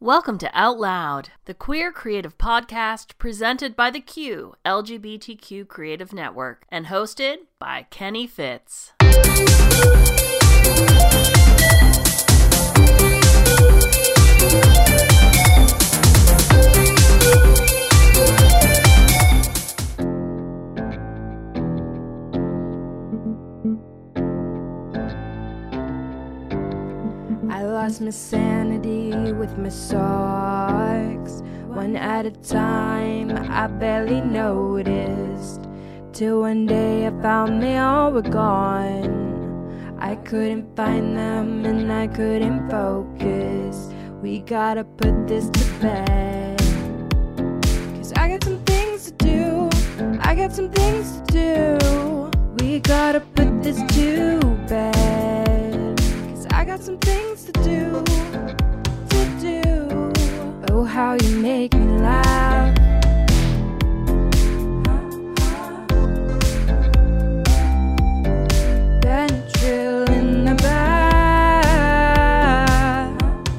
Welcome to Out Loud, the queer creative podcast presented by the Q LGBTQ Creative Network and hosted by Kenny Fitz. I lost my sanity with my socks, one at a time. I barely noticed, till one day I found they all were gone. I couldn't find them and I couldn't focus. We gotta put this to bed, 'cause I got some things to do, I got some things to do. We gotta put this to bed, 'cause I got some things to do, to do. Oh, how you make me laugh. Benadryl in the back.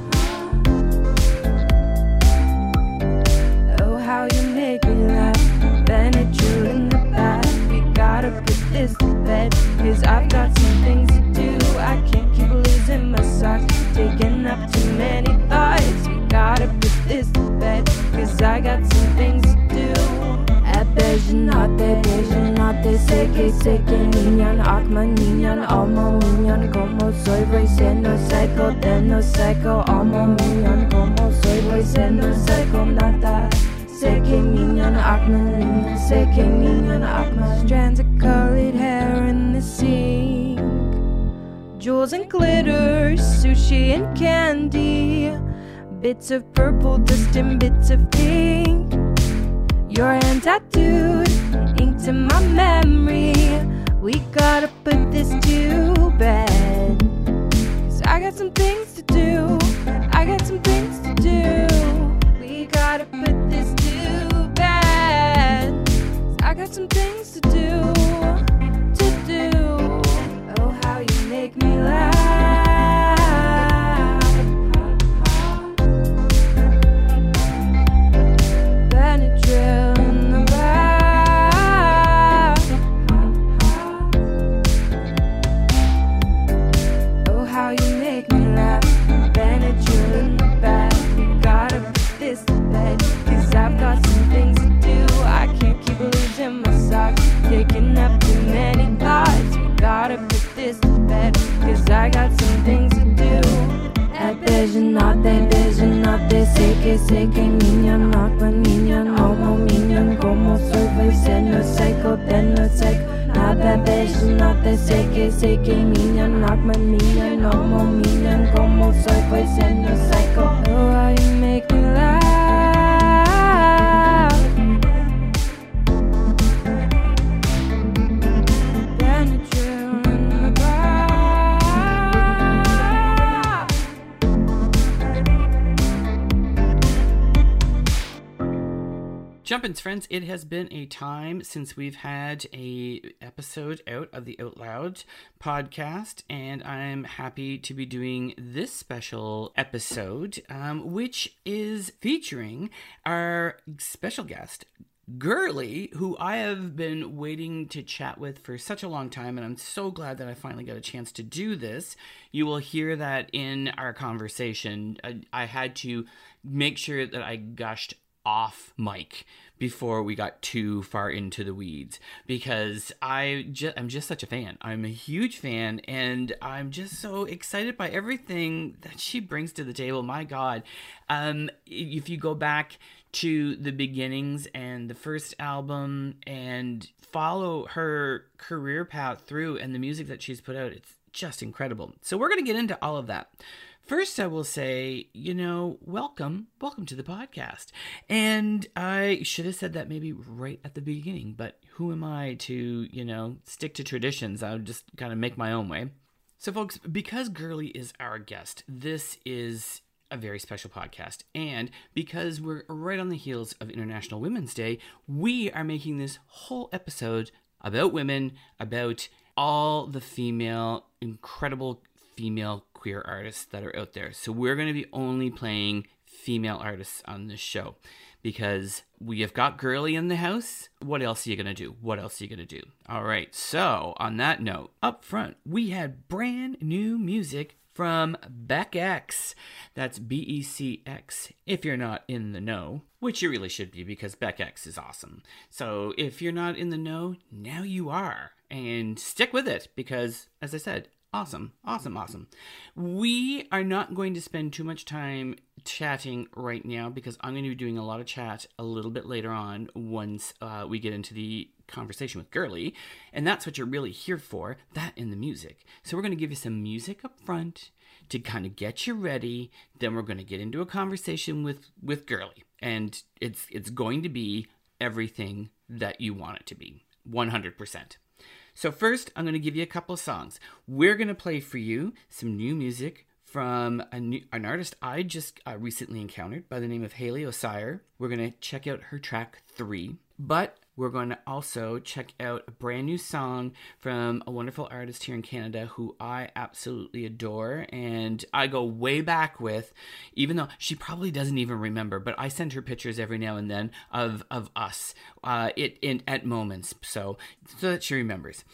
Oh, how you make me laugh. Benadryl in the back. We gotta put this to bed, 'cause I've got some things to do. I can't keep losing my socks, taking up too many thoughts. We gotta put this to bed, 'cause I got some things to do. Beijinate, seke niñan, akma niñan, alma niñan, como soy, voy siendo psycho, tenno psycho, alma niñan, como soy, voy siendo psycho, nata. Seke niñan, akma niñan, seke niñan, akma. Strands of colored hair in the sink, jewels and glitter, sushi and candy, bits of purple dust and bits of pink. Your hand tattooed, inked in my memory. We gotta put this to bed, 'cause I got some things to do, I got some things to do. We gotta put this to bed, 'cause I got some things to do, to do. Oh, how you make me laugh. Benadryl in the back. Oh, how you make me laugh. Benadryl in the back. We gotta put this to bed, 'cause I've got some things to do. I can't keep losing my socks, taking up too many thoughts. We gotta put this to bed, 'cause I got some things to do. Beijinate, seke niñan, akma niñan, alma niñan, como soy, voy siendo psycho, tenno psycho, nada. Beijinate, seke niñan, akma niñan, alma niñan, como soy, voy siendo psycho. Oh, how you make me laugh. Benadryl in the back. Jumpins' friends, it has been a time since we've had a episode out of the Out Loud podcast, and I'm happy to be doing this special episode, which is featuring our special guest, Girly, who I have been waiting to chat with for such a long time, and I'm so glad that I finally got a chance to do this. You will hear that in our conversation. I had to make sure that I gushed off mic before we got too far into the weeds, because I'm just such a fan. I'm a huge fan, and I'm just so excited by everything that she brings to the table. My God. If you go back to the beginnings and the first album and follow her career path through and the music that she's put out, it's just incredible. So we're going to get into all of that. First, I will say, welcome to the podcast. And I should have said that maybe right at the beginning, but who am I to, stick to traditions? I'll just kind of make my own way. So folks, because Girly is our guest, this is a very special podcast. And because we're right on the heels of International Women's Day, we are making this whole episode about women, about all the incredible female queer artists that are out there. So we're going to be only playing female artists on this show, because we have got Girly in the house. What else are you going to do? What else are you going to do? All right, so on that note, up front, we had brand new music from Beck X. That's BECX, if you're not in the know, which you really should be, because Beck X is awesome. So if you're not in the know, now you are. And stick with it, because, as I said, awesome, awesome, awesome. We are not going to spend too much time chatting right now, because I'm going to be doing a lot of chat a little bit later on once we get into the conversation with Girly, and that's what you're really here for, that and the music. So we're going to give you some music up front to kind of get you ready, then we're going to get into a conversation with Girly, and it's going to be everything that you want it to be, 100%. So first, I'm going to give you a couple of songs. We're going to play for you some new music from an artist I just recently encountered by the name of Haley Osire. We're going to check out her track 3, but we're going to also check out a brand new song from a wonderful artist here in Canada who I absolutely adore and I go way back with, even though she probably doesn't even remember, but I send her pictures every now and then of us at moments, so that she remembers.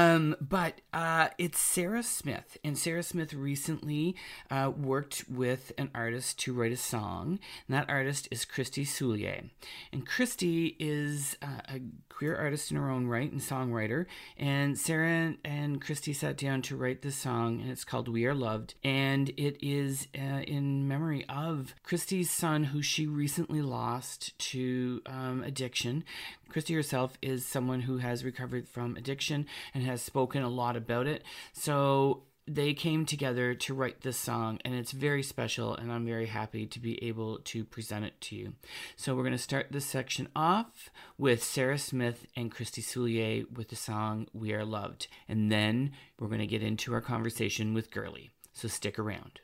But it's Sarah Smith, and Sarah Smith recently worked with an artist to write a song, and that artist is Christy Soulier. And Christy is a queer artist in her own right and songwriter, and Sarah and Christy sat down to write this song, and it's called We Are Loved, and it is in memory of Christy's son, who she recently lost to addiction. Christy herself is someone who has recovered from addiction and has spoken a lot about it, so they came together to write this song, and it's very special, and I'm very happy to be able to present it to you. So we're going to start this section off with Sarah Smith and Christy Soulier with the song We Are Loved, and then we're going to get into our conversation with Girly. So stick around.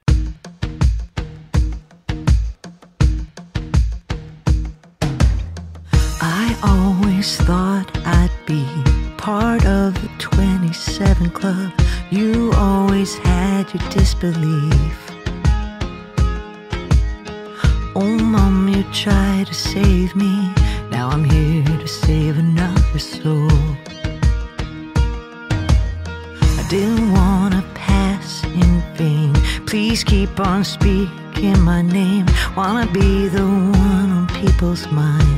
I always thought I'd be part of the 27 Club. You always had your disbelief. Oh, Mom, you tried to save me. Now I'm here to save another soul. I didn't want to pass in vain. Please keep on speaking my name. Wanna be the one on people's minds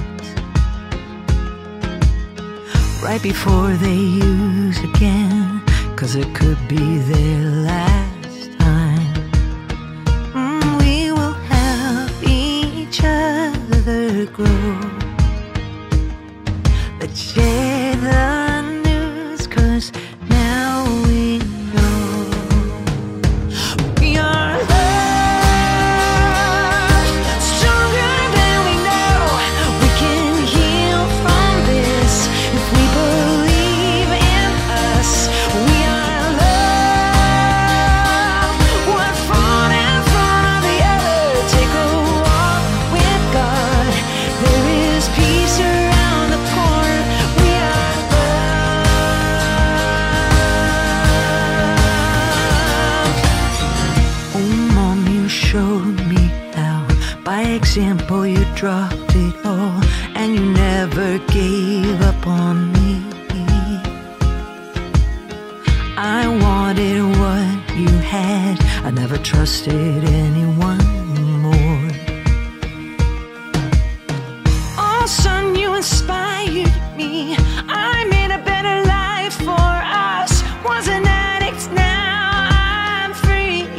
right before they use again, 'cause it could be their last time. We will help each other grow. Let's share the news, 'cause now we know we are loved, stronger than we know. We can heal from this if we believe in us. We are loved, one foot in front of the other. Take a walk with God. There is peace around the corner. We are loved. Oh, Mom, you showed me how. By example, you dropped it all, and you never gave up on me. I wanted what you had. I never trusted anyone more. Oh, son, you inspired me. I made a better life for us. Was an addict, now I'm free.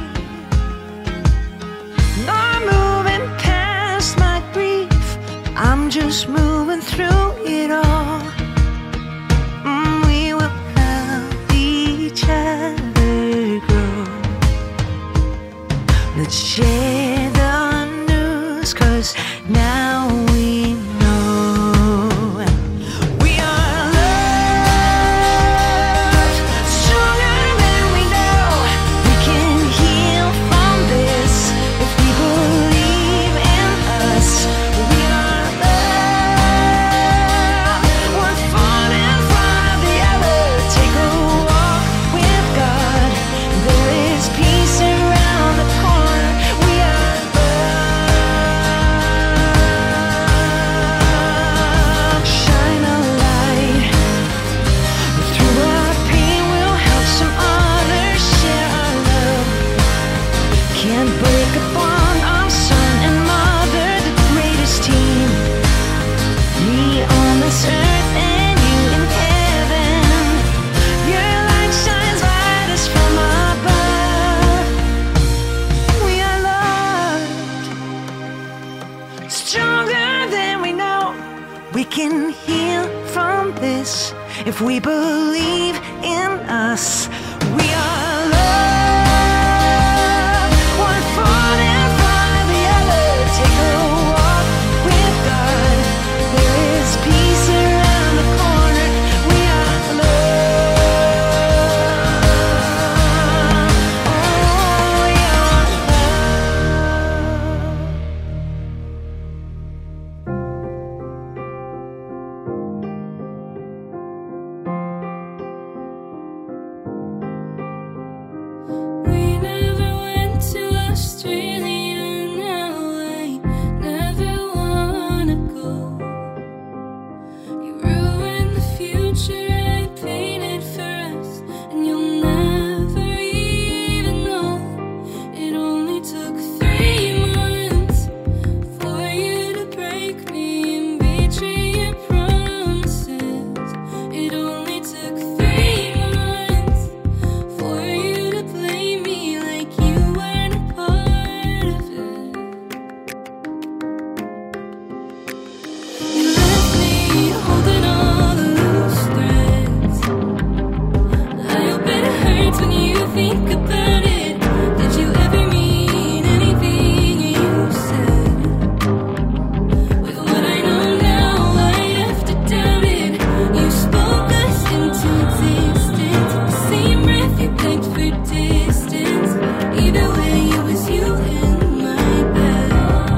I'm moving past my grief. I'm just moving through it all. We will help each other grow. Let's share the news, 'cause now we know we are loved, stronger than we know. We can heal from this if we believe in us. We are loved, one foot in front of the other. Take a walk with God. There is peace around the corner. We are loved. stronger than we know. We can heal from this if we believe in us. We are love, one foot in front of the other. Take a walk with God. There is peace around the corner. We are love. Oh, we are We never went to Australia, now I never wanna go. You ruined the future I painted for us, and you'll never even know. It only took 3 months for you to break me and betray your promises. It only took 3 months for you to blame me like you weren't a part of it. You left me holding all the loose threads. I hope it hurts when you think about it. Did you ever mean anything you said? With what I know now, I have to doubt it. You spoke us into existence. The same breath you begged for distance. Either way, it was you in my bed.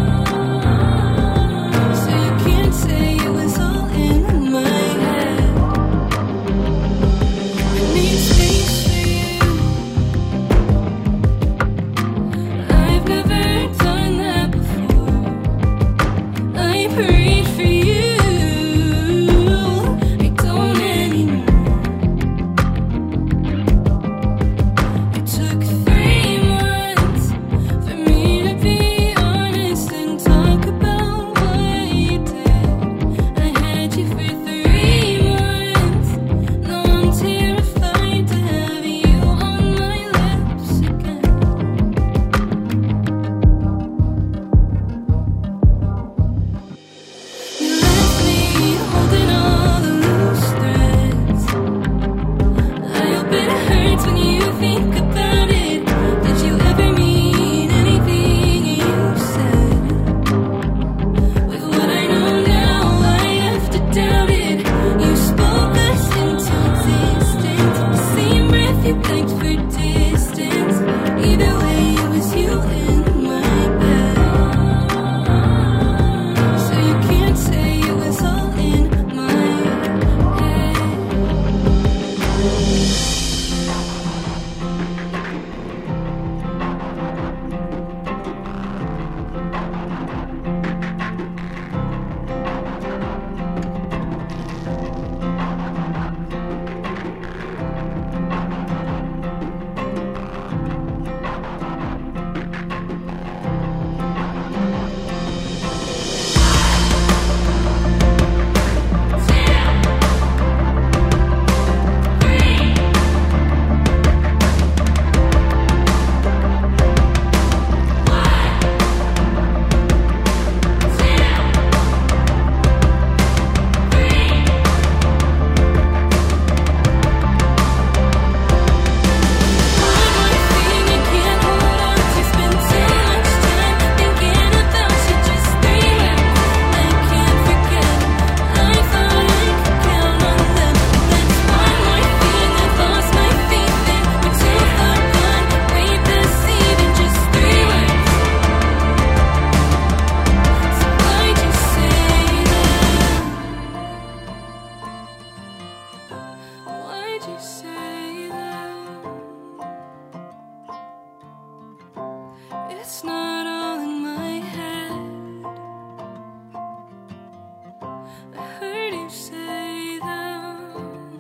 So you can't say it was all in my head. I need space for you. I've never done that before. I prayed for you. I don't anymore. It took 3 months for me to be honest and talk about what you did. I had you for 3 months. Now I'm terrified to have you on my lips again. You left me holding all the loose threads. I hope it hurts when you think about it. Did you ever mean anything you said? With what I know now, I have to doubt it. You spoke us into existence. The same breath you begged for distance. Either way, it was you in my bed. So you can't say it was all in my head. Why'd you say that? It's not all in my head. I heard you say that.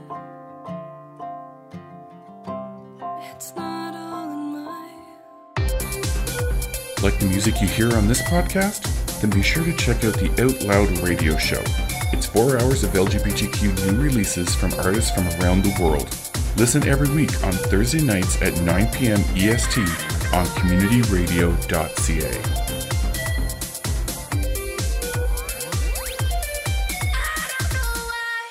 It's not all in my Like the music you hear on this podcast? Then be sure to check out the Out Loud radio show. It's 4 hours of LGBTQ new releases from artists from around the world. Listen every week on Thursday nights at 9 p.m. EST on communityradio.ca.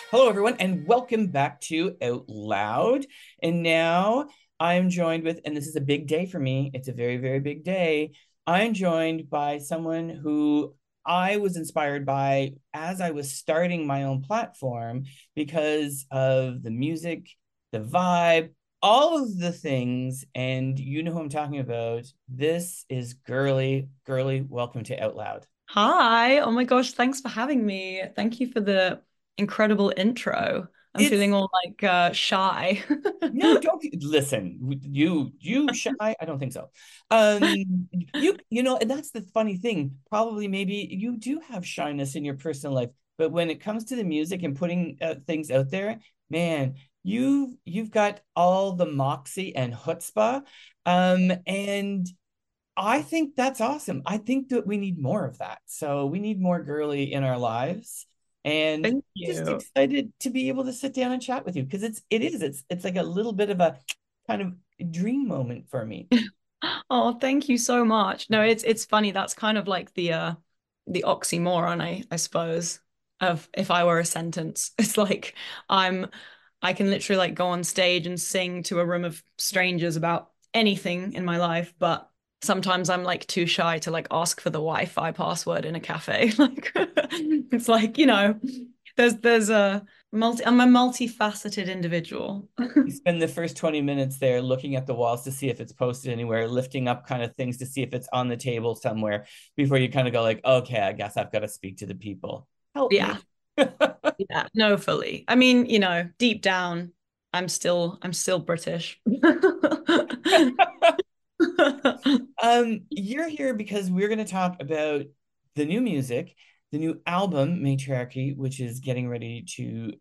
Hello, everyone, and welcome back to Out Loud. And now I'm joined with, and this is a big day for me. It's a very, very big day. I'm joined by someone who I was inspired by as I was starting my own platform because of the music, the vibe, all of the things. And you know who I'm talking about. This is Girly. Girly, welcome to Out Loud. Hi. Oh my gosh, thanks for having me. Thank you for the incredible intro. I'm It's feeling all like shy. No, don't listen. You shy? I don't think so. You know, and that's the funny thing. Probably maybe you do have shyness in your personal life, but when it comes to the music and putting things out there, man, you've got all the moxie and chutzpah. And I think that's awesome. I think that we need more of that. So we need more girly in our lives. And Thank just you. excited to be able to sit down and chat with you because it's like a little bit of a kind of dream moment for me. Oh, thank you so much. No, it's funny. That's kind of like the oxymoron, I suppose, of if I were a sentence. It's like I'm I can literally like go on stage and sing to a room of strangers about anything in my life, but sometimes I'm like too shy to like ask for the Wi-Fi password in a cafe. Like it's like, there's I'm a multifaceted individual. You spend the first 20 minutes there looking at the walls to see if it's posted anywhere, lifting up kind of things to see if it's on the table somewhere before you kind of go like, okay, I guess I've got to speak to the people. Help Yeah. me. Yeah, no, fully. I mean, deep down, I'm still British. You're here because we're going to talk about the new music, the new album, Matriarchy, which is getting ready to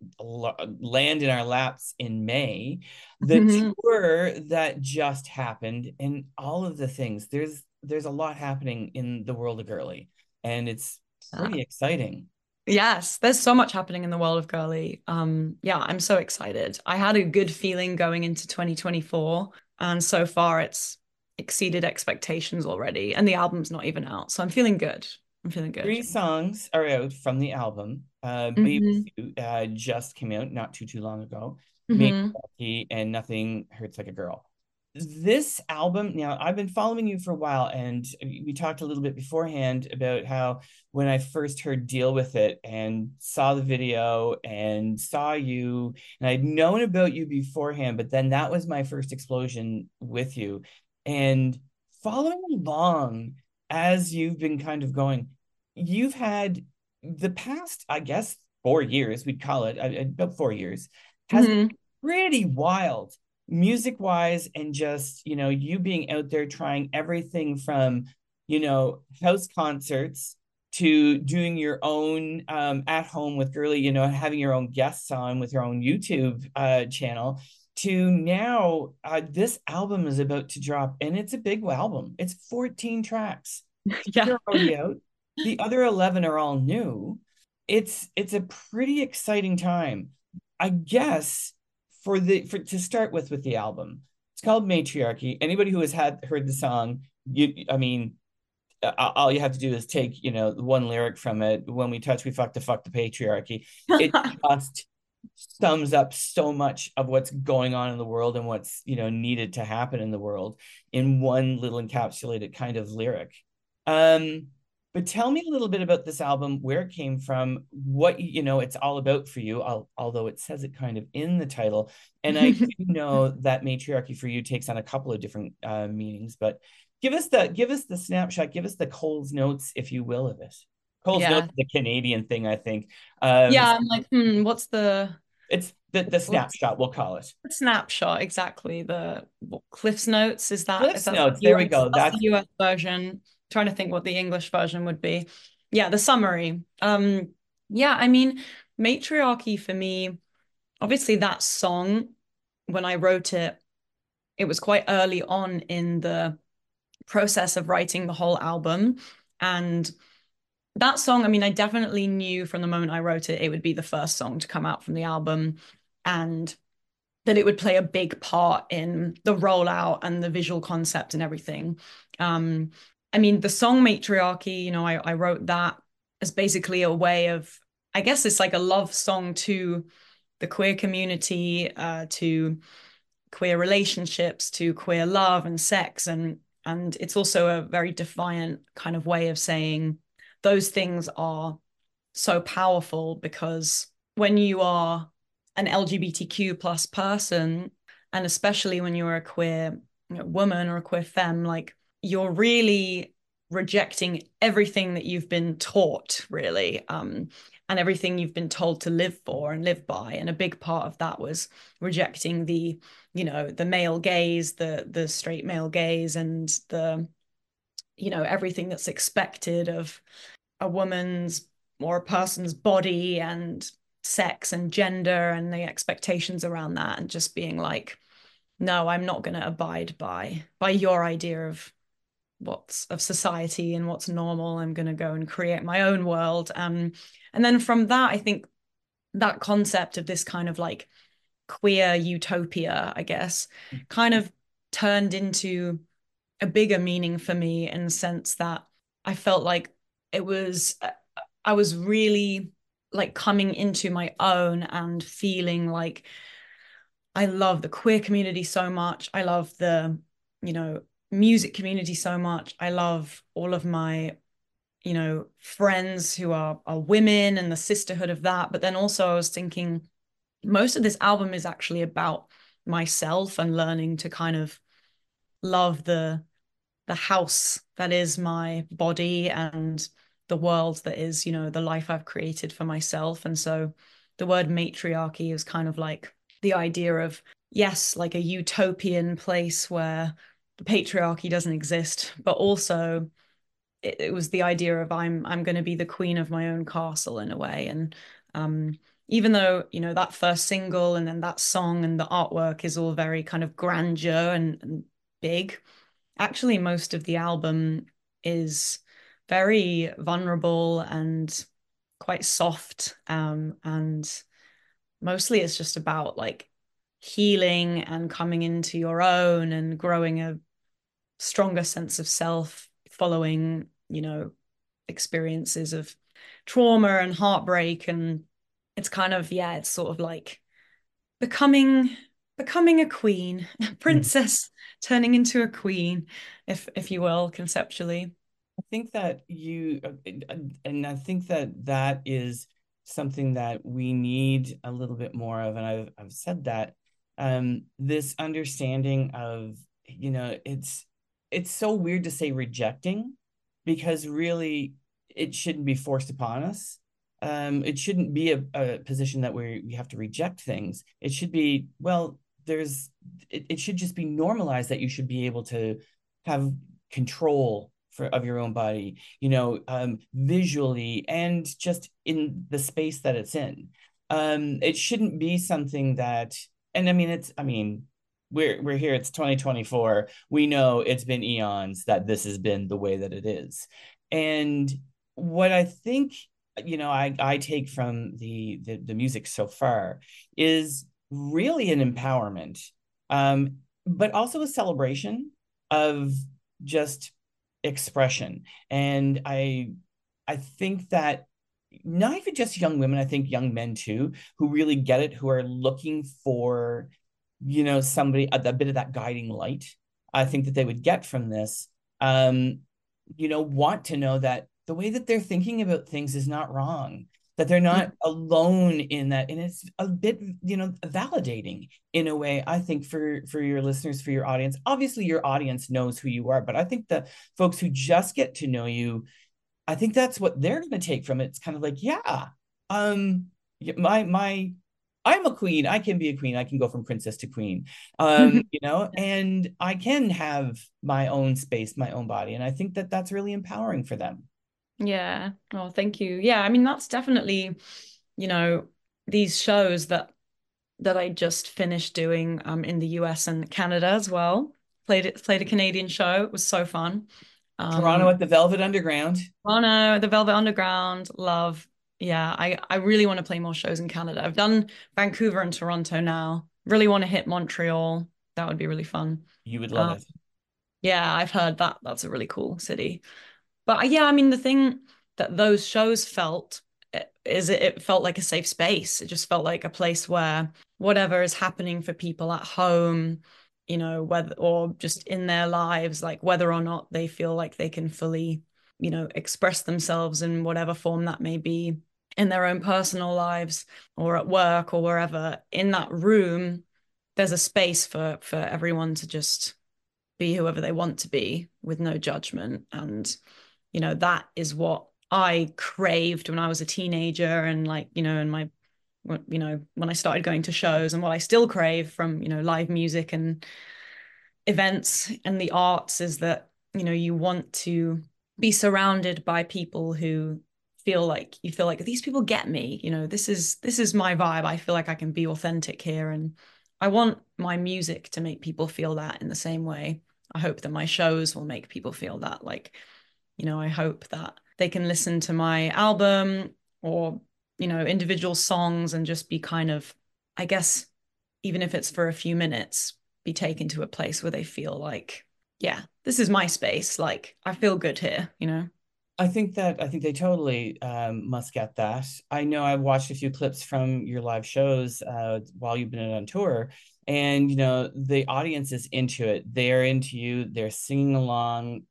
land in our laps in May, the Mhm. tour that just happened, and all of the things. There's a lot happening in the world of girly, and it's pretty exciting. Yes, there's so much happening in the world of girly. Yeah, I'm so excited. I had a good feeling going into 2024, and so far it's exceeded expectations already, and the album's not even out, so I'm feeling good. I'm feeling good. 3 songs are out from the album. Be With Hmm. You just came out not too long ago. Hmm. Matriarchy and Nothing Hurts Like a Girl. This album, now I've been following you for a while, and we talked a little bit beforehand about how when I first heard Deal With It and saw the video and saw you, and I'd known about you beforehand, but then that was my first explosion with you. And following along as you've been kind of going, you've had the past, I guess, 4 years, we'd call it about 4 years, has been Hmm. pretty wild music wise, and just you being out there trying everything from house concerts to doing your own at home with Girly, having your own guests on with your own YouTube channel, to now this album is about to drop, and it's a big album. It's 14 tracks. Yeah. They're already out. The other 11 are all new. It's a pretty exciting time, I guess, for to start with the album. It's called Matriarchy. Anybody who has heard the song, I mean, all you have to do is take one lyric from it. When we touch, we fuck the patriarchy. It just sums up so much of what's going on in the world and what's needed to happen in the world in one little encapsulated kind of lyric. But tell me a little bit about this album, where it came from, what it's all about for you, although it says it kind of in the title. And I do know that Matriarchy for you takes on a couple of different meanings, but give us the snapshot, give us the Coles Notes, if you will, of it. Coles Notes Yeah. is a Canadian thing, I think. Yeah, I'm like, what's It's the what's snapshot, we'll call it. the snapshot exactly? The Cliff's Notes, is Cliff's that Notes, the there we US? go. That's the That's US version. Trying to think what the English version would be. Yeah, the summary. Yeah, I mean, Matriarchy for me, obviously that song, when I wrote it, it was quite early on in the process of writing the whole album. And that song, I mean, I definitely knew from the moment I wrote it, it would be the first song to come out from the album, and that it would play a big part in the rollout and the visual concept and everything. I mean, the song Matriarchy, I wrote that as basically a way of I guess it's like a love song to the queer community, to queer relationships, to queer love and sex, and it's also a very defiant kind of way of saying those things are so powerful, because when you are an LGBTQ plus person, and especially when you're a queer, you know, woman or a queer femme, like you're really rejecting everything that you've been taught, really, and everything you've been told to live for and live by. And a big part of that was rejecting the, you know, the male gaze, the straight male gaze, and the, you know, everything that's expected of a woman's or a person's body and sex and gender and the expectations around that, and just being like, no, I'm not going to abide by your idea of what's of society and what's normal. I'm going to go and create my own world. And then from that, I think that concept of this kind of like queer utopia, I guess, kind of turned into a bigger meaning for me, in the sense that I felt like it was, I was really like coming into my own and feeling like I love the queer community so much. I love the, you know, music community so much. I love all of my, you know, friends who are women and the sisterhood of that. But then also I was thinking most of this album is actually about myself and learning to kind of love the house that is my body and the world that is, you know, the life I've created for myself. And so the word matriarchy is kind of like the idea of, yes, like a utopian place where the patriarchy doesn't exist, but also it was the idea of I'm going to be the queen of my own castle in a way. And even though, you know, that first single and then that song and the artwork is all very kind of grandeur and big, actually most of the album is very vulnerable and quite soft, and mostly it's just about like healing and coming into your own and growing a stronger sense of self following, you know, experiences of trauma and heartbreak. And it's kind of, yeah, it's sort of like becoming a queen, a princess turning into a queen, if you will, conceptually. I think that and I think that that is something that we need a little bit more of, and I've said that, this understanding of, you know, it's so weird to say rejecting, because really it shouldn't be forced upon us. It shouldn't be a position that we have to reject things. It should be, well, it should just be normalized that you should be able to have control of your own body, you know, visually and just in the space that it's in. It shouldn't be something that, and I mean, we're here, it's 2024. We know it's been eons that this has been the way that it is. And what I think, you know, I take from the music so far is really an empowerment, but also a celebration of just expression. And I think that not even just young women, I think young men too, who really get it, who are looking for, you know, somebody, a bit of that guiding light, I think that they would get from this, you know, want to know that the way that they're thinking about things is not wrong, that they're not alone in that. And it's a bit, you know, validating in a way, I think, for your listeners, for your audience. Obviously your audience knows who you are, but I think the folks who just get to know you, I think that's what they're going to take from it. It's kind of like, yeah, I'm a queen. I can be a queen. I can go from princess to queen, you know, and I can have my own space, my own body. And I think that that's really empowering for them. Yeah. Oh, thank you. Yeah, I mean, that's definitely, you know, these shows that I just finished doing in the US and Canada as well. Played a Canadian show. It was so fun. Toronto at the Velvet Underground. Toronto, the Velvet Underground, love. Yeah, I really want to play more shows in Canada. I've done Vancouver and Toronto now. Really want to hit Montreal. That would be really fun. You would love it. Yeah, I've heard that that's a really cool city. But yeah, I mean, the thing that those shows felt it felt like a safe space. It just felt like a place where whatever is happening for people at home, you know, whether or just in their lives, like whether or not they feel like they can fully, you know, express themselves in whatever form that may be in their own personal lives or at work or wherever, in that room, there's a space for everyone to just be whoever they want to be with no judgment. And, you know, that is what I craved when I was a teenager, and like, you know, in my, you know, when I started going to shows, and what I still crave from, you know, live music and events and the arts is that, you know, you want to be surrounded by people who feel like these people get me, you know, this is my vibe. I feel like I can be authentic here, and I want my music to make people feel that in the same way. I hope that my shows will make people feel that. Like, you know, I hope that they can listen to my album or, you know, individual songs and just be kind of, I guess, even if it's for a few minutes, be taken to a place where they feel like, yeah, this is my space. Like, I feel good here, you know? I think they totally must get that. I know I've watched a few clips from your live shows while you've been on tour, and you know the audience is into it. They're into you. They're singing along.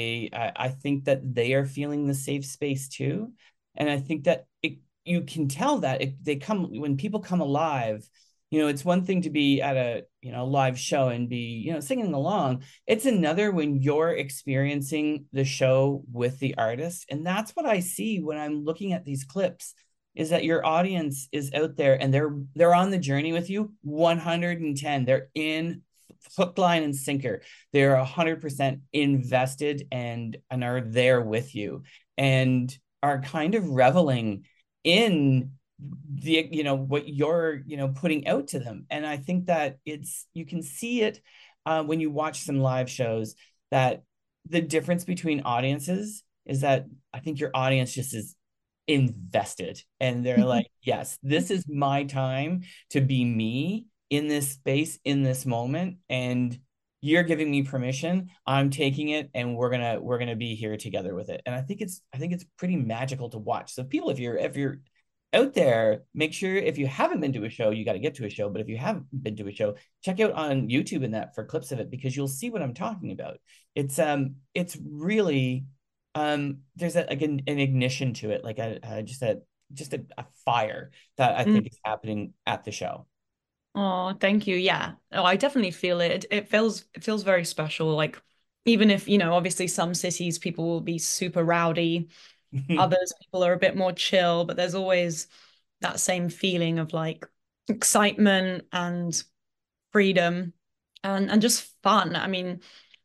I think that they are feeling the safe space too, and I think that you can tell that they come when people come alive. You know, it's one thing to be at a, you know, live show and be, you know, singing along. It's another when you're experiencing the show with the artist. And that's what I see when I'm looking at these clips, is that your audience is out there and they're on the journey with you 110. They're in hook, line, and sinker. They're 100% invested and are there with you and are kind of reveling in the, you know, what you're, you know, putting out to them. And I think that you can see it when you watch some live shows, that the difference between audiences is that I think your audience just is invested and they're like, yes, this is my time to be me in this space, in this moment, and you're giving me permission. I'm taking it, and we're gonna be here together with it. And I think it's pretty magical to watch. So people, if you're out there, make sure, if you haven't been to a show, you got to get to a show. But if you haven't been to a show, check out on YouTube and that for clips of it, because you'll see what I'm talking about. It's really there's an ignition to it, like just a fire that I think is happening at the show. Oh, thank you. Yeah. Oh, I definitely feel it. It feels very special. Like, even if, you know, obviously some cities people will be super rowdy. Others people are a bit more chill, but there's always that same feeling of like excitement and freedom and just fun. I mean,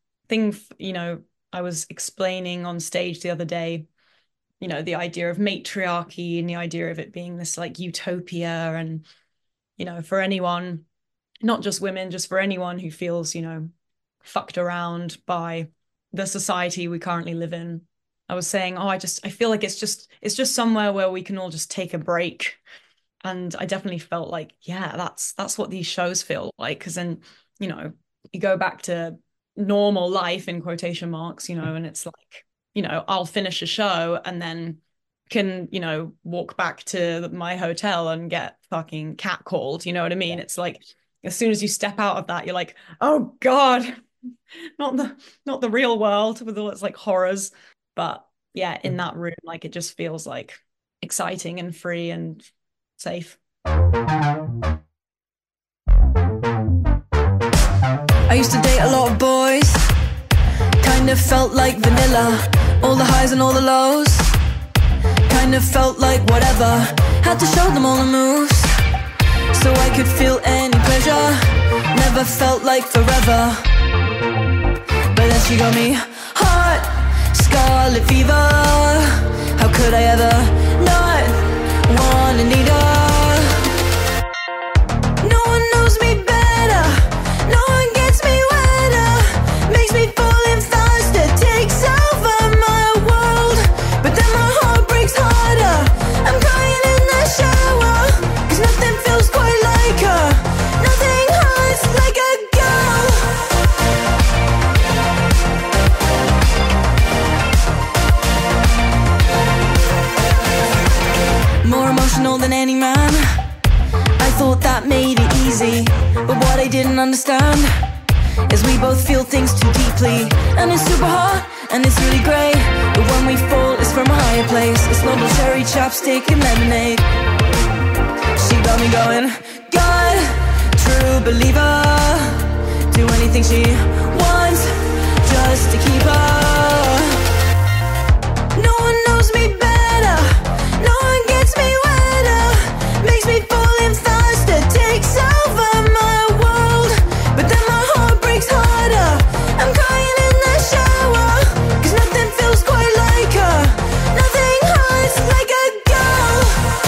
you know, I was explaining on stage the other day, you know, the idea of matriarchy and the idea of it being this like utopia. And, you know, for anyone, not just women, just for anyone who feels, you know, fucked around by the society we currently live in. I was saying, I feel like it's just somewhere where we can all just take a break. And I definitely felt like, yeah, that's what these shows feel like. Because then, you know, you go back to normal life in quotation marks, you know, and it's like, you know, I'll finish a show and then can, you know, walk back to my hotel and get fucking catcalled. You know what I mean? It's like, as soon as you step out of that, you're like, oh God, not the real world with all its like horrors. But yeah, in that room, like, it just feels like exciting and free and safe. I used to date a lot of boys, kind of felt like vanilla, all the highs and all the lows, kind of felt like whatever, had to show them all the moves, so I could feel any pleasure, never felt like forever, but then she got me hot, scarlet fever, how could I ever not wanna need her? No one knows me better, no one gets me wetter, makes me fall in faster, takes over my world, but then my heart breaks harder, I'm crying in the shower, cause nothing feels quite like her, nothing hurts like a girl. than any man. I thought that made it easy, but what I didn't understand is we both feel things too deeply. And it's super hot, and it's really great, but when we fall, it's from a higher place. It's not a cherry chapstick and lemonade. She got me going, God, true believer, do anything she wants just to keep her. No one knows me better, no one gets me wetter, makes me fall in faster, takes over my world. But then my heart breaks harder, I'm crying in the shower, 'cause nothing feels quite like her, nothing hurts like a girl.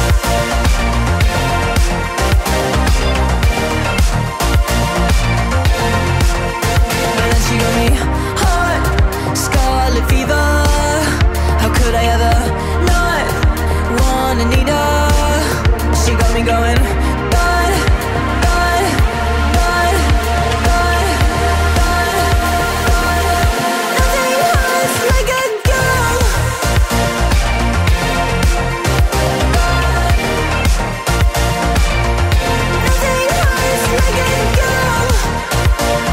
But then she got me hot, scarlet fever. How could I ever not wanna need her? She got me going, God, God, God, God, God, God. Nothing hurts like a girl. Nothing hurts like a girl.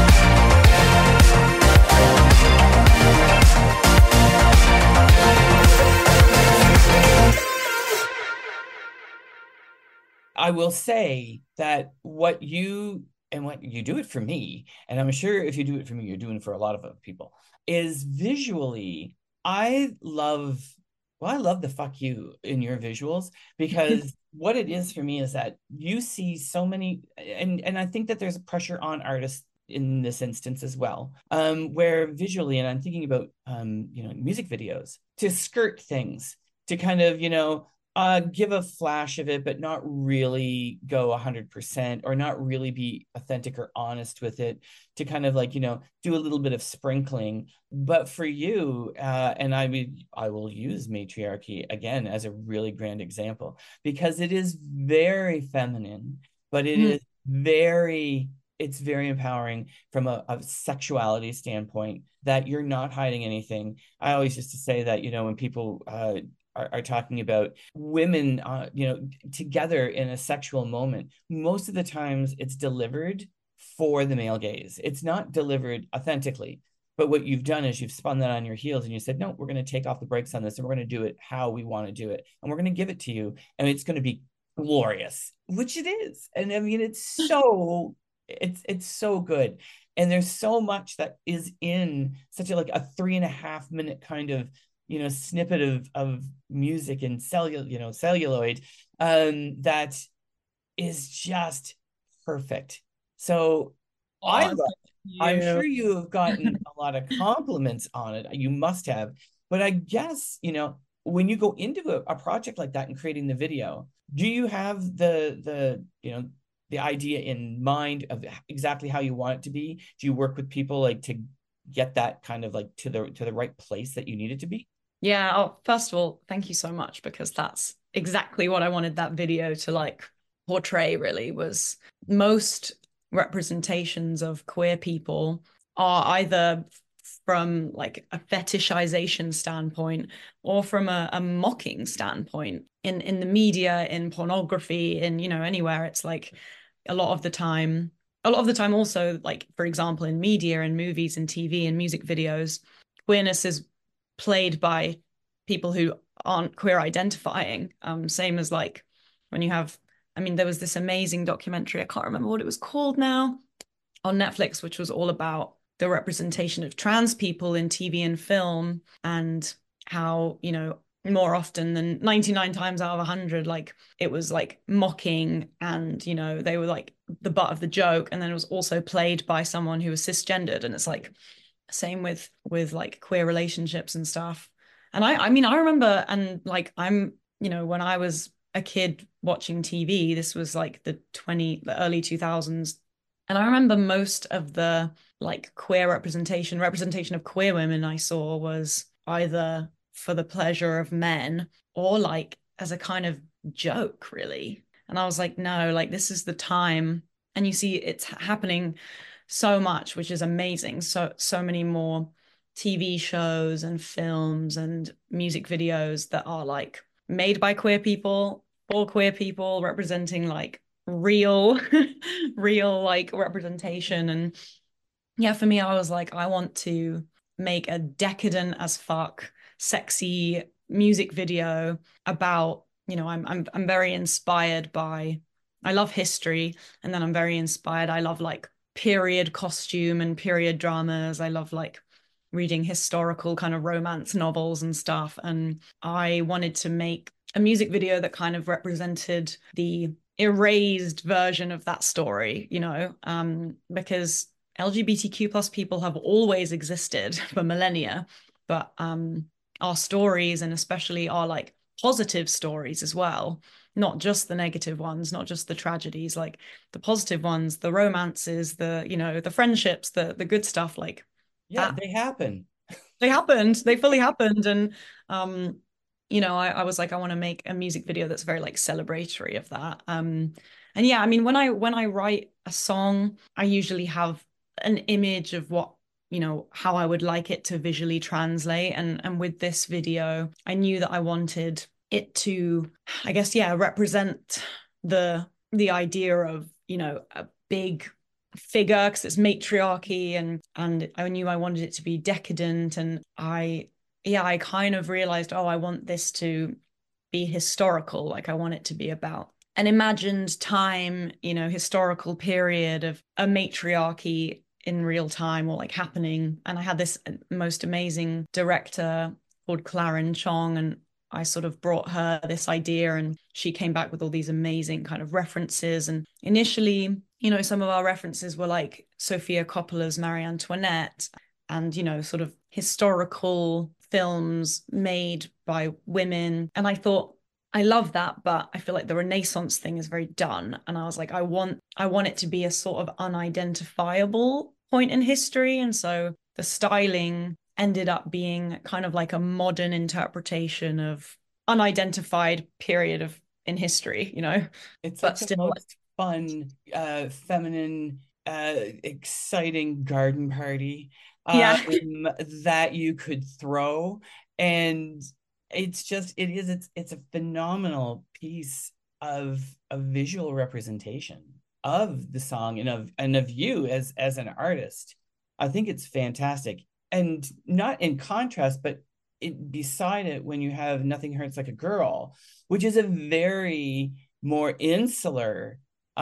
I will say that what you do it for me, and I'm sure if you do it for me, you're doing it for a lot of other people, is visually, I love the fuck you in your visuals, because what it is for me is that you see so many, and I think that there's a pressure on artists in this instance as well, where visually, and I'm thinking about music videos, to skirt things, to kind of give a flash of it, but not really go 100%, or not really be authentic or honest with it, to kind of do a little bit of sprinkling. But for you, and I will use Matriarchy again as a really grand example, because it is very feminine, but it is it's very empowering from a sexuality standpoint, that you're not hiding anything. I always used to say that, when people are talking about women, together in a sexual moment, most of the times it's delivered for the male gaze. It's not delivered authentically. But what you've done is you've spun that on your heels, and you said, no, we're going to take off the brakes on this, and we're going to do it how we want to do it. And we're going to give it to you. And it's going to be glorious, which it is. And I mean, it's so good. And there's so much that is in such a 3.5 minute kind of snippet of music and celluloid, that is just perfect. So I'm sure you have gotten a lot of compliments on it. You must have. But I guess, when you go into a project like that and creating the video, do you have the idea in mind of exactly how you want it to be? Do you work with people to get that kind of to the right place that you need it to be? Yeah. Oh, first of all, thank you so much, because that's exactly what I wanted that video to portray, really. Was most representations of queer people are either from a fetishization standpoint, or from a mocking standpoint in the media, in pornography, in anywhere. It's a lot of the time also, for example, in media and movies and TV and music videos, queerness is played by people who aren't queer identifying. Same as when you have, there was this amazing documentary, I can't remember what it was called now, on Netflix, which was all about the representation of trans people in TV and film, and how, more often than 99 times out of 100, it was mocking, and they were the butt of the joke, and then it was also played by someone who was cisgendered. And it's same with queer relationships and stuff. And I remember, and I'm when I was a kid watching TV, this was the early 2000s, and I remember most of the queer representation of queer women I saw was either for the pleasure of men, or as a kind of joke, really. And I was no, this is the time. And you see it's happening so much, which is amazing. So many more TV shows and films and music videos that are made by queer people, all queer people representing like real real like representation. And yeah, for me, I was like, I want to make a decadent as fuck sexy music video about, I'm very inspired by, I love history, and then I'm very inspired, I love like period costume and period dramas. I love like reading historical kind of romance novels and stuff. And I wanted to make a music video that kind of represented the erased version of that story, because LGBTQ plus people have always existed for millennia, but our stories, and especially our like positive stories as well, not just the negative ones, not just the tragedies, like the positive ones, the romances, the friendships, the good stuff, like Yeah, that. they happen. They happened. They fully happened. And I was like, I want to make a music video that's very like celebratory of that. And yeah, I mean, when I write a song, I usually have an image of what, how I would like it to visually translate. And with this video, I knew that I wanted it to, I guess, yeah, represent the idea of, a big figure, because it's matriarchy, and I knew I wanted it to be decadent. And I kind of realized, oh, I want this to be historical. Like I want it to be about an imagined time, historical period of a matriarchy in real time, or like happening. And I had this most amazing director called Claren Chong, and I sort of brought her this idea, and she came back with all these amazing kind of references. And initially, some of our references were like Sofia Coppola's Marie Antoinette, and, sort of historical films made by women. And I thought, I love that, but I feel like the Renaissance thing is very done. And I was like, I want it to be a sort of unidentifiable point in history. And so the styling ended up being kind of like a modern interpretation of unidentified period in history, It's but like the still most fun, feminine, exciting garden party yeah. that you could throw. And it's a phenomenal piece of a visual representation of the song and of you as an artist. I think it's fantastic. And not in contrast, but beside it, when you have Nothing Hurts Like a Girl, which is a very more insular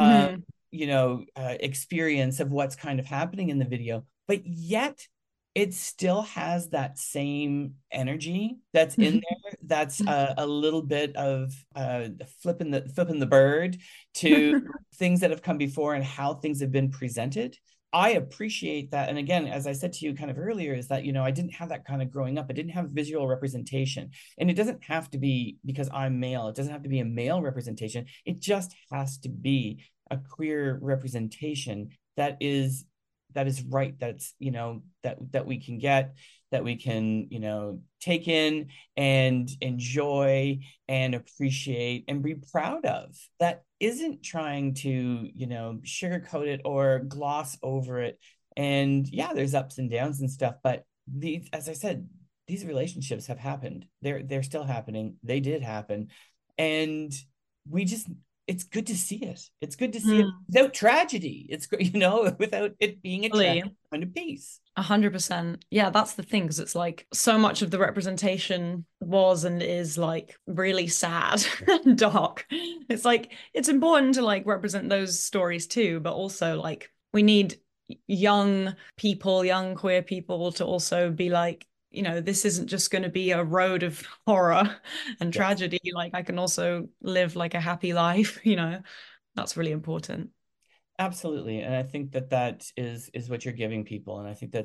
experience of what's kind of happening in the video, but yet it still has that same energy that's in there. That's a little bit of flipping the bird to things that have come before and how things have been presented. I appreciate that. And again, as I said to you kind of earlier, is that, I didn't have that kind of growing up. I didn't have visual representation. And it doesn't have to be because I'm male. It doesn't have to be a male representation. It just has to be a queer representation that is right. That's, that we can get, that we can, take in and enjoy and appreciate and be proud of, that isn't trying to, sugarcoat it or gloss over it. And yeah, there's ups and downs and stuff, but as I said, these relationships have happened. They're still happening. They did happen. And it's good to see it. It's good to see it without tragedy. It's, without it being a tragic kind of piece. 100%. Yeah, that's the thing, because it's like so much of the representation was and is like really sad and dark. It's like it's important to like represent those stories too, but also like we need young queer people to also be like, this isn't just going to be a road of horror and tragedy. Like I can also live like a happy life, that's really important. Absolutely. And I think that is what you're giving people. And I think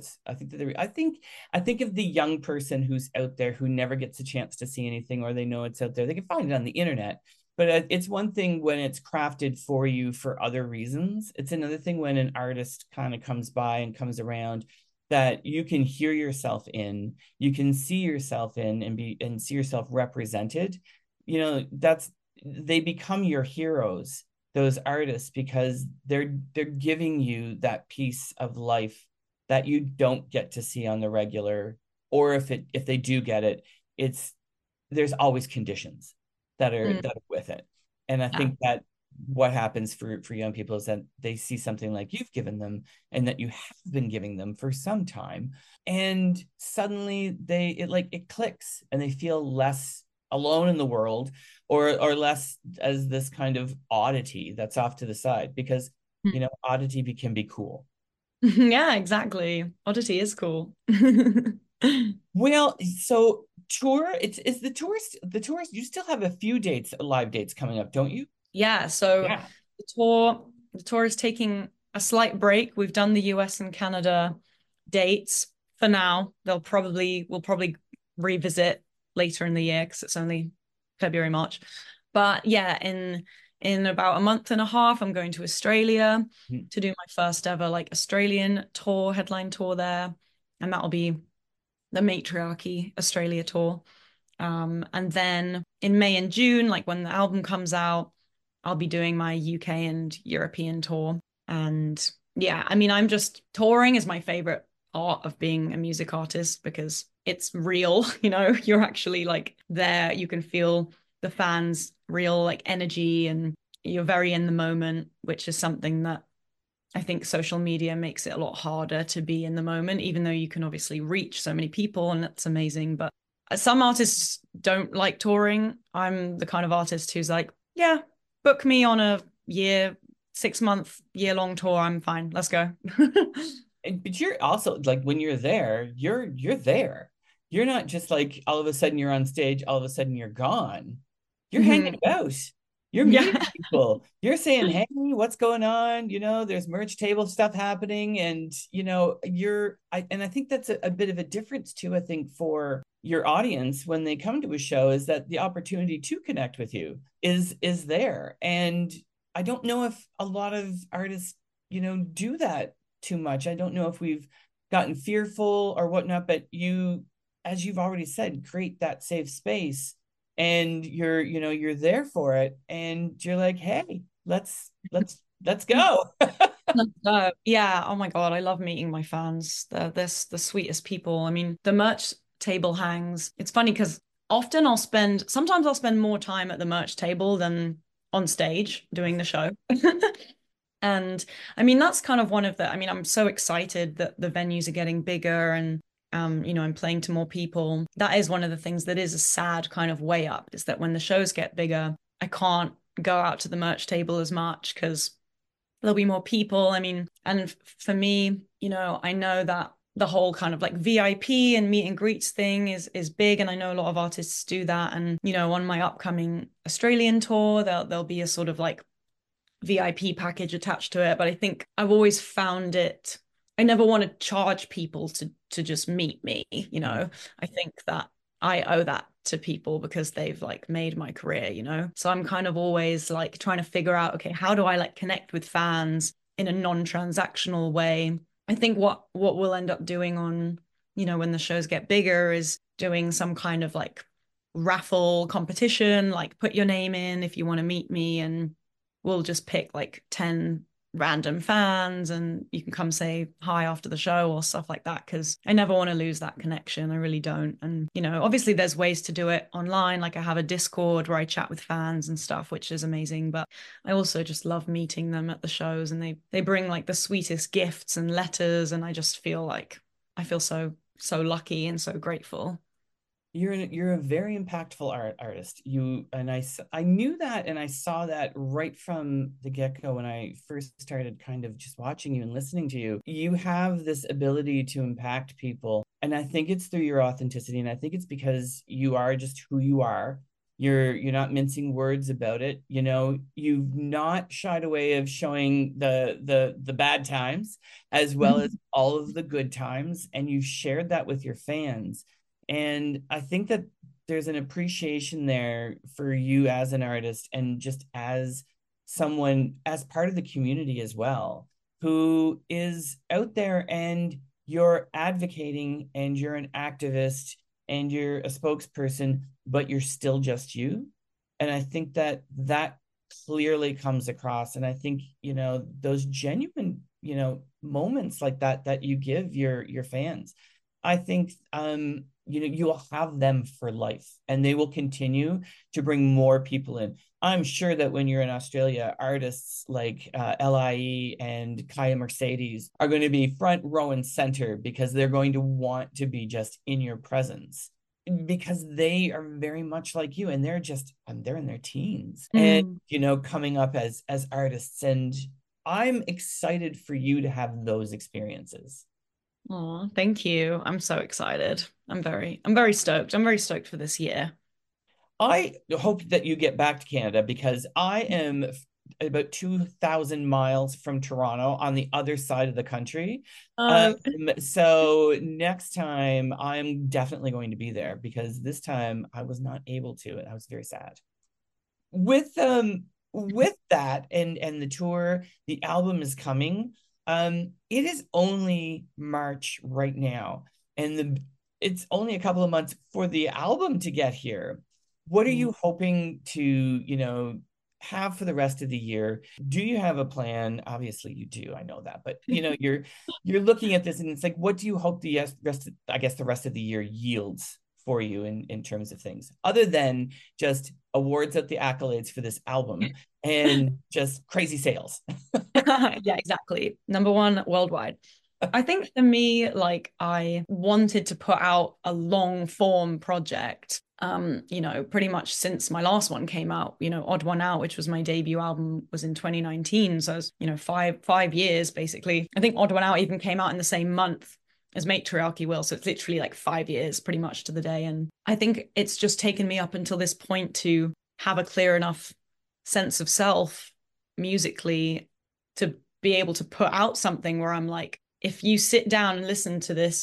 if the young person who's out there who never gets a chance to see anything, or they know it's out there, they can find it on the internet. But it's one thing when it's crafted for you for other reasons. It's another thing when an artist kind of comes by and comes around that you can hear yourself in, you can see yourself in and see yourself represented. They become your heroes, those artists, because they're giving you that piece of life that you don't get to see on the regular, or if they do get it, there's always conditions that are with it. And I Yeah. think that what happens for young people is that they see something like you've given them and that you have been giving them for some time, and suddenly it clicks and they feel less alone in the world, or less as this kind of oddity that's off to the side, because oddity can be cool. Yeah, exactly. Oddity is cool. Well, so tour, it's the tours, you still have a few live dates coming up, don't you? Yeah, so Yeah. the tour is taking a slight break. We've done the US and Canada dates for now. We'll probably revisit later in the year because it's only February, March. But yeah, in about a month and a half, I'm going to Australia to do my first ever like Australian tour, headline tour there. And that'll be the Matriarchy Australia tour. And then in May and June, like when the album comes out, I'll be doing my UK and European tour. And yeah, I mean, I'm just touring is my favorite part of being a music artist because it's real, you're actually like there. You can feel the fans' real like energy and you're very in the moment, which is something that I think social media makes it a lot harder to be in the moment, even though you can obviously reach so many people and that's amazing. But some artists don't like touring. I'm the kind of artist who's like, yeah, book me on a 6-month, year-long tour. I'm fine. Let's go. But you're also like, when you're there, you're there. You're not just like all of a sudden you're on stage, all of a sudden you're gone. You're hanging about. You're meeting people. You're saying, hey, what's going on? There's merch table stuff happening. And, I think that's a bit of a difference too, I think, for your audience when they come to a show, is that the opportunity to connect with you is there. And I don't know if a lot of artists, do that too much. I don't know if we've gotten fearful or whatnot, but you, as you've already said, create that safe space. And you're there for it, and you're like, hey, let's go. Yeah. Oh my God. I love meeting my fans. They're the sweetest people. I mean, the merch table hangs. It's funny because sometimes I'll spend more time at the merch table than on stage doing the show. And I mean, that's kind of I'm so excited that the venues are getting bigger and I'm playing to more people. That is one of the things that is a sad kind of way up, is that when the shows get bigger, I can't go out to the merch table as much because there'll be more people. I mean, and for me, I know that the whole kind of like VIP and meet and greets thing is big, and I know a lot of artists do that. And on my upcoming Australian tour, there'll be a sort of like VIP package attached to it. But I think I've always found it, I never want to charge people to just meet me. I think that I owe that to people because they've like made my career. So I'm kind of always like trying to figure out, okay, how do I like connect with fans in a non-transactional way? I think what we'll end up doing on, when the shows get bigger, is doing some kind of like raffle competition, like put your name in if you want to meet me, and we'll just pick like 10 random fans and you can come say hi after the show or stuff like that, because I never want to lose that connection. I really don't. And obviously there's ways to do it online, like I have a Discord where I chat with fans and stuff, which is amazing, but I also just love meeting them at the shows, and they bring like the sweetest gifts and letters, and I just feel like I feel so lucky and so grateful. You're a very impactful artist. I knew that, and I saw that right from the get-go when I first started kind of just watching you and listening to you. You have this ability to impact people, and I think it's through your authenticity, and I think it's because you are just who you are. You're not mincing words about it. You've not shied away of showing the bad times as well as all of the good times, and you've shared that with your fans. And I think that there's an appreciation there for you as an artist, and just as someone, as part of the community as well, who is out there and you're advocating and you're an activist and you're a spokesperson, but you're still just you. And I think that clearly comes across. And I think, those genuine, moments like that you give your fans, I think you'll have them for life, and they will continue to bring more people in. I'm sure that when you're in Australia, artists like LIE and Kaya Mercedes are going to be front row and center, because they're going to want to be just in your presence, because they are very much like you, and they're in their teens and coming up as artists, and I'm excited for you to have those experiences. Oh, thank you. I'm so excited. I'm very stoked. I'm very stoked for this year. I hope that you get back to Canada, because I am about 2,000 miles from Toronto on the other side of the country. So next time I'm definitely going to be there, because this time I was not able to, and I was very sad. With that and the tour, the album is coming. It is only March right now, and it's only a couple of months for the album to get here. What are you hoping to, have for the rest of the year? Do you have a plan? Obviously you do, I know that, but you're looking at this, and it's like, what do you hope the rest of the year yields for you in terms of things, other than just awards at the accolades for this album and just crazy sales? Yeah, exactly. Number one worldwide. I think for me, like, I wanted to put out a long form project, pretty much since my last one came out. Odd One Out, which was my debut album, was in 2019. So it was, 5 years, basically. I think Odd One Out even came out in the same month as Matriarchy will. So it's literally like 5 years pretty much to the day. And I think it's just taken me up until this point to have a clear enough sense of self musically to be able to put out something where I'm like, if you sit down and listen to this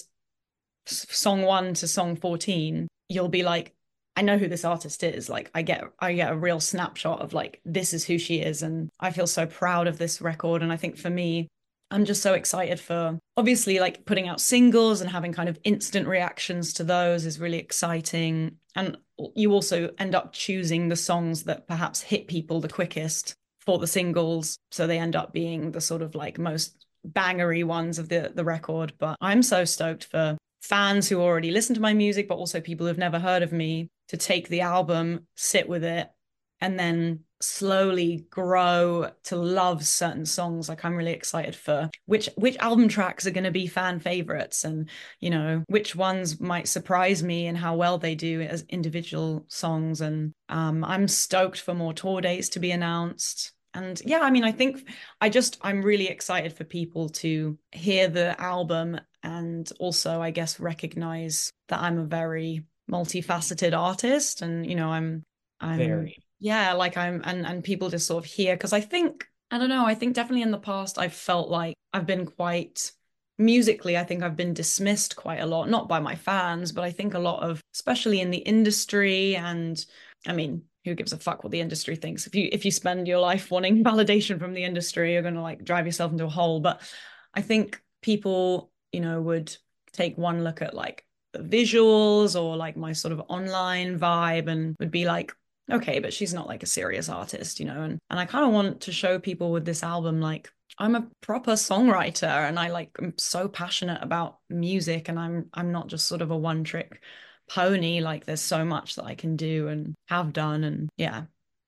song 1 to song 14, you'll be like, I know who this artist is. Like, I get a real snapshot of like, this is who she is. And I feel so proud of this record. And I think for me, I'm just so excited for, obviously, like, putting out singles and having kind of instant reactions to those is really exciting. And you also end up choosing the songs that perhaps hit people the quickest for the singles. So they end up being the sort of like most bangery ones of the record. But I'm so stoked for fans who already listen to my music, but also people who've never heard of me, to take the album, sit with it, and then slowly grow to love certain songs. Like, I'm really excited for which album tracks are going to be fan favorites, and which ones might surprise me and how well they do as individual songs. And I'm stoked for more tour dates to be announced. And yeah, I mean, I think I'm really excited for people to hear the album, and also, I guess, recognize that I'm a very multifaceted artist, and I'm very, yeah, like and people just sort of hear, because I think definitely in the past I've felt like I've been quite musically, I think I've been dismissed quite a lot, not by my fans, but I think a lot of, especially in the industry. And I mean, who gives a fuck what the industry thinks? If you spend your life wanting validation from the industry, you're going to like drive yourself into a hole. But I think people, would take one look at like the visuals or like my sort of online vibe and would be like, okay, but she's not like a serious artist, and I kind of want to show people with this album, like, I'm a proper songwriter, and I'm so passionate about music, and I'm not just sort of a one trick pony. Like, there's so much that I can do and have done. And yeah,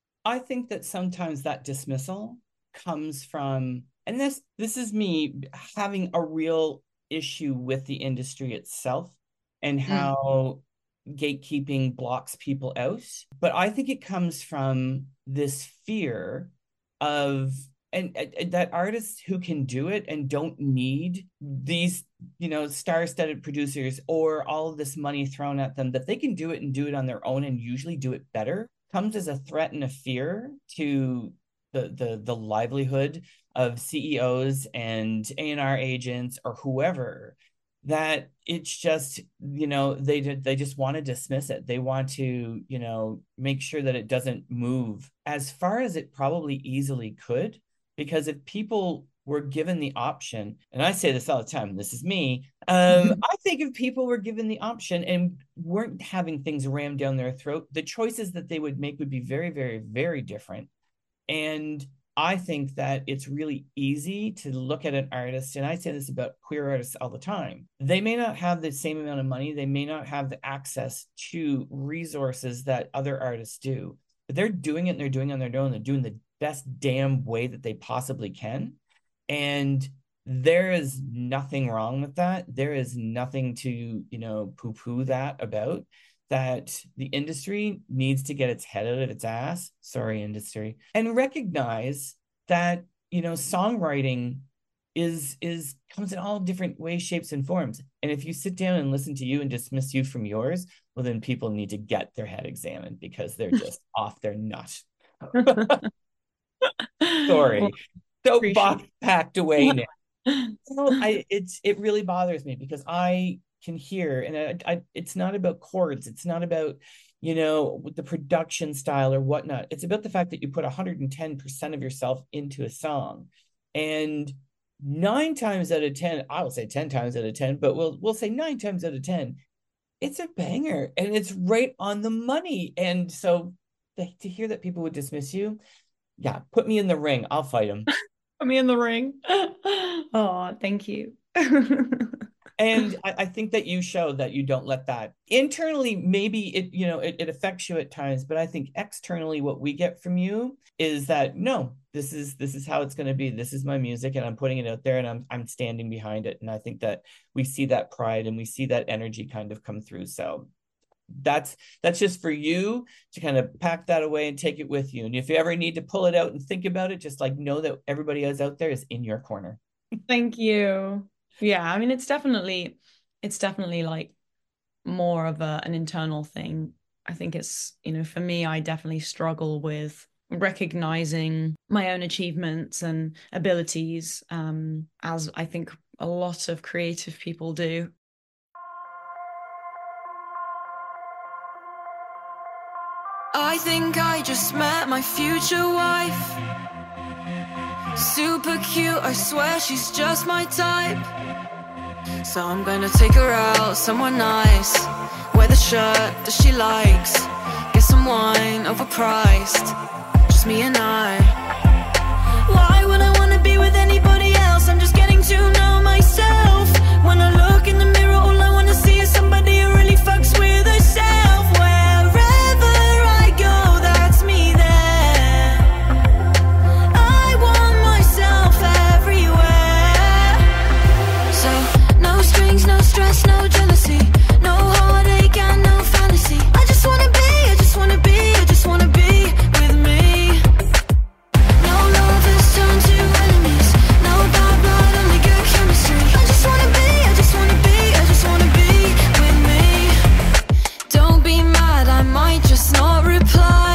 I think that sometimes that dismissal comes from, and this is me having a real issue with the industry itself and how gatekeeping blocks people out. But I think it comes from this fear of, and that artists who can do it and don't need these, star-studded producers or all of this money thrown at them, that they can do it and do it on their own and usually do it better, comes as a threat and a fear to the livelihood of CEOs and A&R agents or whoever, that it's just, they just want to dismiss it. They want to, make sure that it doesn't move as far as it probably easily could. Because if people were given the option, and I say this all the time, this is me, I think if people were given the option and weren't having things rammed down their throat, the choices that they would make would be very, very, very different. And I think that it's really easy to look at an artist, and I say this about queer artists all the time. They may not have the same amount of money, they may not have the access to resources that other artists do, but they're doing it and they're doing it on their own. They're doing the best damn way that they possibly can. And there is nothing wrong with that. There is nothing to, poo-poo that about. That the industry needs to get its head out of its ass, sorry, industry, and recognize that, songwriting comes in all different ways, shapes, and forms. And if you sit down and listen to you and dismiss you from yours, well, then people need to get their head examined because they're just off their nut. Sorry. Soapbox packed away now. It really bothers me because I can hear, and it's not about chords, it's not about the production style or whatnot. It's about the fact that you put 110% of yourself into a song, and 9 times out of 10, I will say 10 times out of 10, but we'll say 9 times out of 10, it's a banger and it's right on the money. And so to hear that people would dismiss you, yeah, put me in the ring, I'll fight them. Put me in the ring. Oh, thank you. And I think that you show that you don't let that internally, maybe it affects you at times, but I think externally what we get from you is that, no, this is how it's going to be. This is my music and I'm putting it out there and I'm standing behind it. And I think that we see that pride and we see that energy kind of come through. So that's just for you to kind of pack that away and take it with you. And if you ever need to pull it out and think about it, just know that everybody else out there is in your corner. Thank you. Yeah, I mean, it's definitely like more of an internal thing. I think it's, for me, I definitely struggle with recognizing my own achievements and abilities, as I think a lot of creative people do. I think I just met my future wife. Super cute, I swear she's just my type. So I'm gonna take her out somewhere nice, wear the shirt that she likes, get some wine overpriced, just me and I. Why would I wanna be with anybody else? I'm just getting to know myself. When I look in the mirror, all I wanna see is somebody who really fucks with herself. Wherever I go, that's me there. I want myself everywhere. So no strings, no stress, no jealousy, no heartache and no fantasy. I just wanna be, I just wanna be, I just wanna be with me. No lovers turn to enemies, no bad blood, only good chemistry. I just wanna be, I just wanna be, I just wanna be with me. Don't be mad, I might just not reply.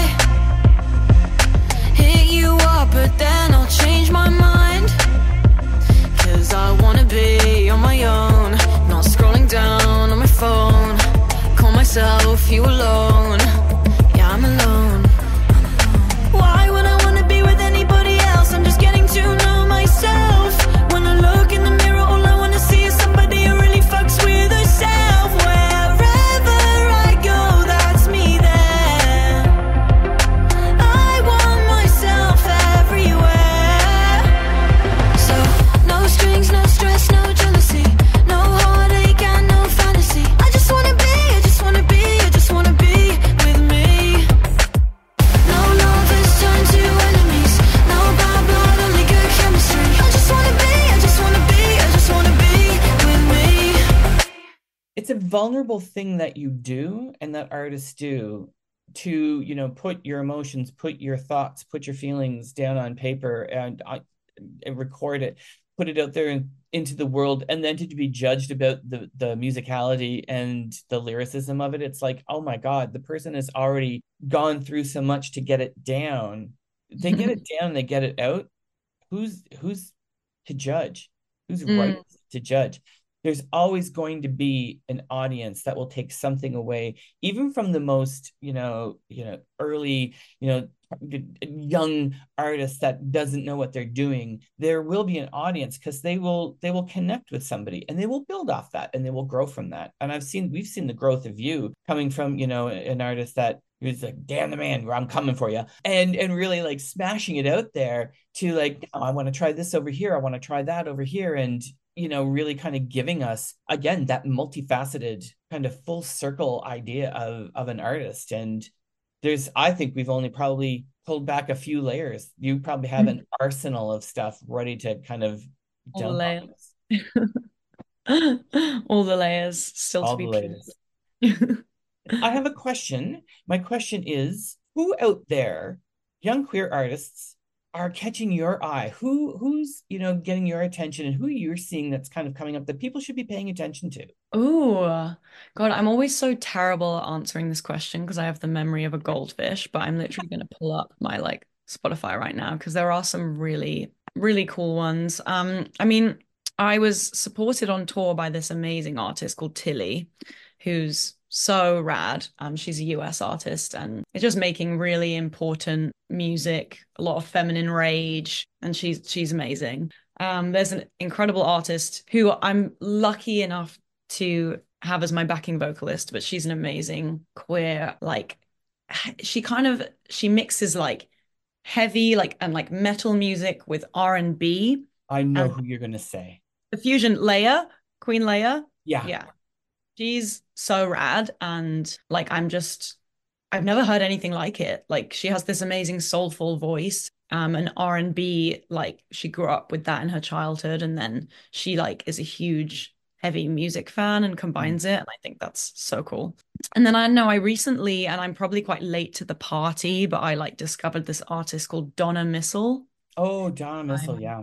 Hit you up, but then I'll change my mind. 'Cause I wanna be on my own, not scrolling down on my phone. Call myself you alone, yeah, I'm alone. Why would I wanna be with anybody else? I'm just getting to know myself. When I look in the mirror, all I wanna see is somebody who really fucks with herself. Wherever I go, that's me there. I want myself everywhere. So no strings, no stress, no jealousy, no heartache and no fantasy. I just wanna be, I just wanna be, I just wanna be with me. No lovers turn to enemies, no bad blood, only good chemistry. I just wanna be, I just wanna be, I just wanna be with me. It's a vulnerable thing that you do and that artists do to, put your emotions, put your thoughts, put your feelings down on paper and record it, put it out there into the world, and then to be judged about the musicality and the lyricism of it. It's like, oh my God, the person has already gone through so much to get it down. They get it down, they get it out. Who's to judge? Who's right to judge? There's always going to be an audience that will take something away, even from the most, early, young artist that doesn't know what they're doing. There will be an audience because they will connect with somebody and they will build off that and they will grow from that. And we've seen the growth of you coming from, an artist that he was like, damn the man, I'm coming for you. And really like smashing it out there to like, no, I want to try this over here. I want to try that over here. And, you know, really kind of giving us, again, that multifaceted kind of full circle idea of an artist. And I think we've only probably pulled back a few layers. You probably have an arsenal of stuff ready to kind of All the dump on layers. us. All the layers still All to be the layers. I have a question. My question is, who out there, young queer artists, are catching your eye? Who's, you know, getting your attention, and who you're seeing that's kind of coming up that people should be paying attention to? Oh, God, I'm always so terrible at answering this question because I have the memory of a goldfish, but I'm literally going to pull up my like Spotify right now because there are some really, really cool ones. I mean, I was supported on tour by this amazing artist called Tilly, who's so rad. She's a US artist and it's just making really important music, a lot of feminine rage, and she's amazing. There's an incredible artist who I'm lucky enough to have as my backing vocalist, but she's an amazing queer, like she mixes like heavy like and like metal music with R&B. I know And who you're gonna say. the fusion Leia, Queen Leia. Yeah. Yeah. She's so rad. And like, I've never heard anything like it. Like she has this amazing soulful voice, and R&B, like she grew up with that in her childhood. And then she like is a huge heavy music fan and combines it. And I think that's so cool. And then I know I recently, and I'm probably quite late to the party, but I like discovered this artist called Donna Missile. Oh, Donna Missile, yeah.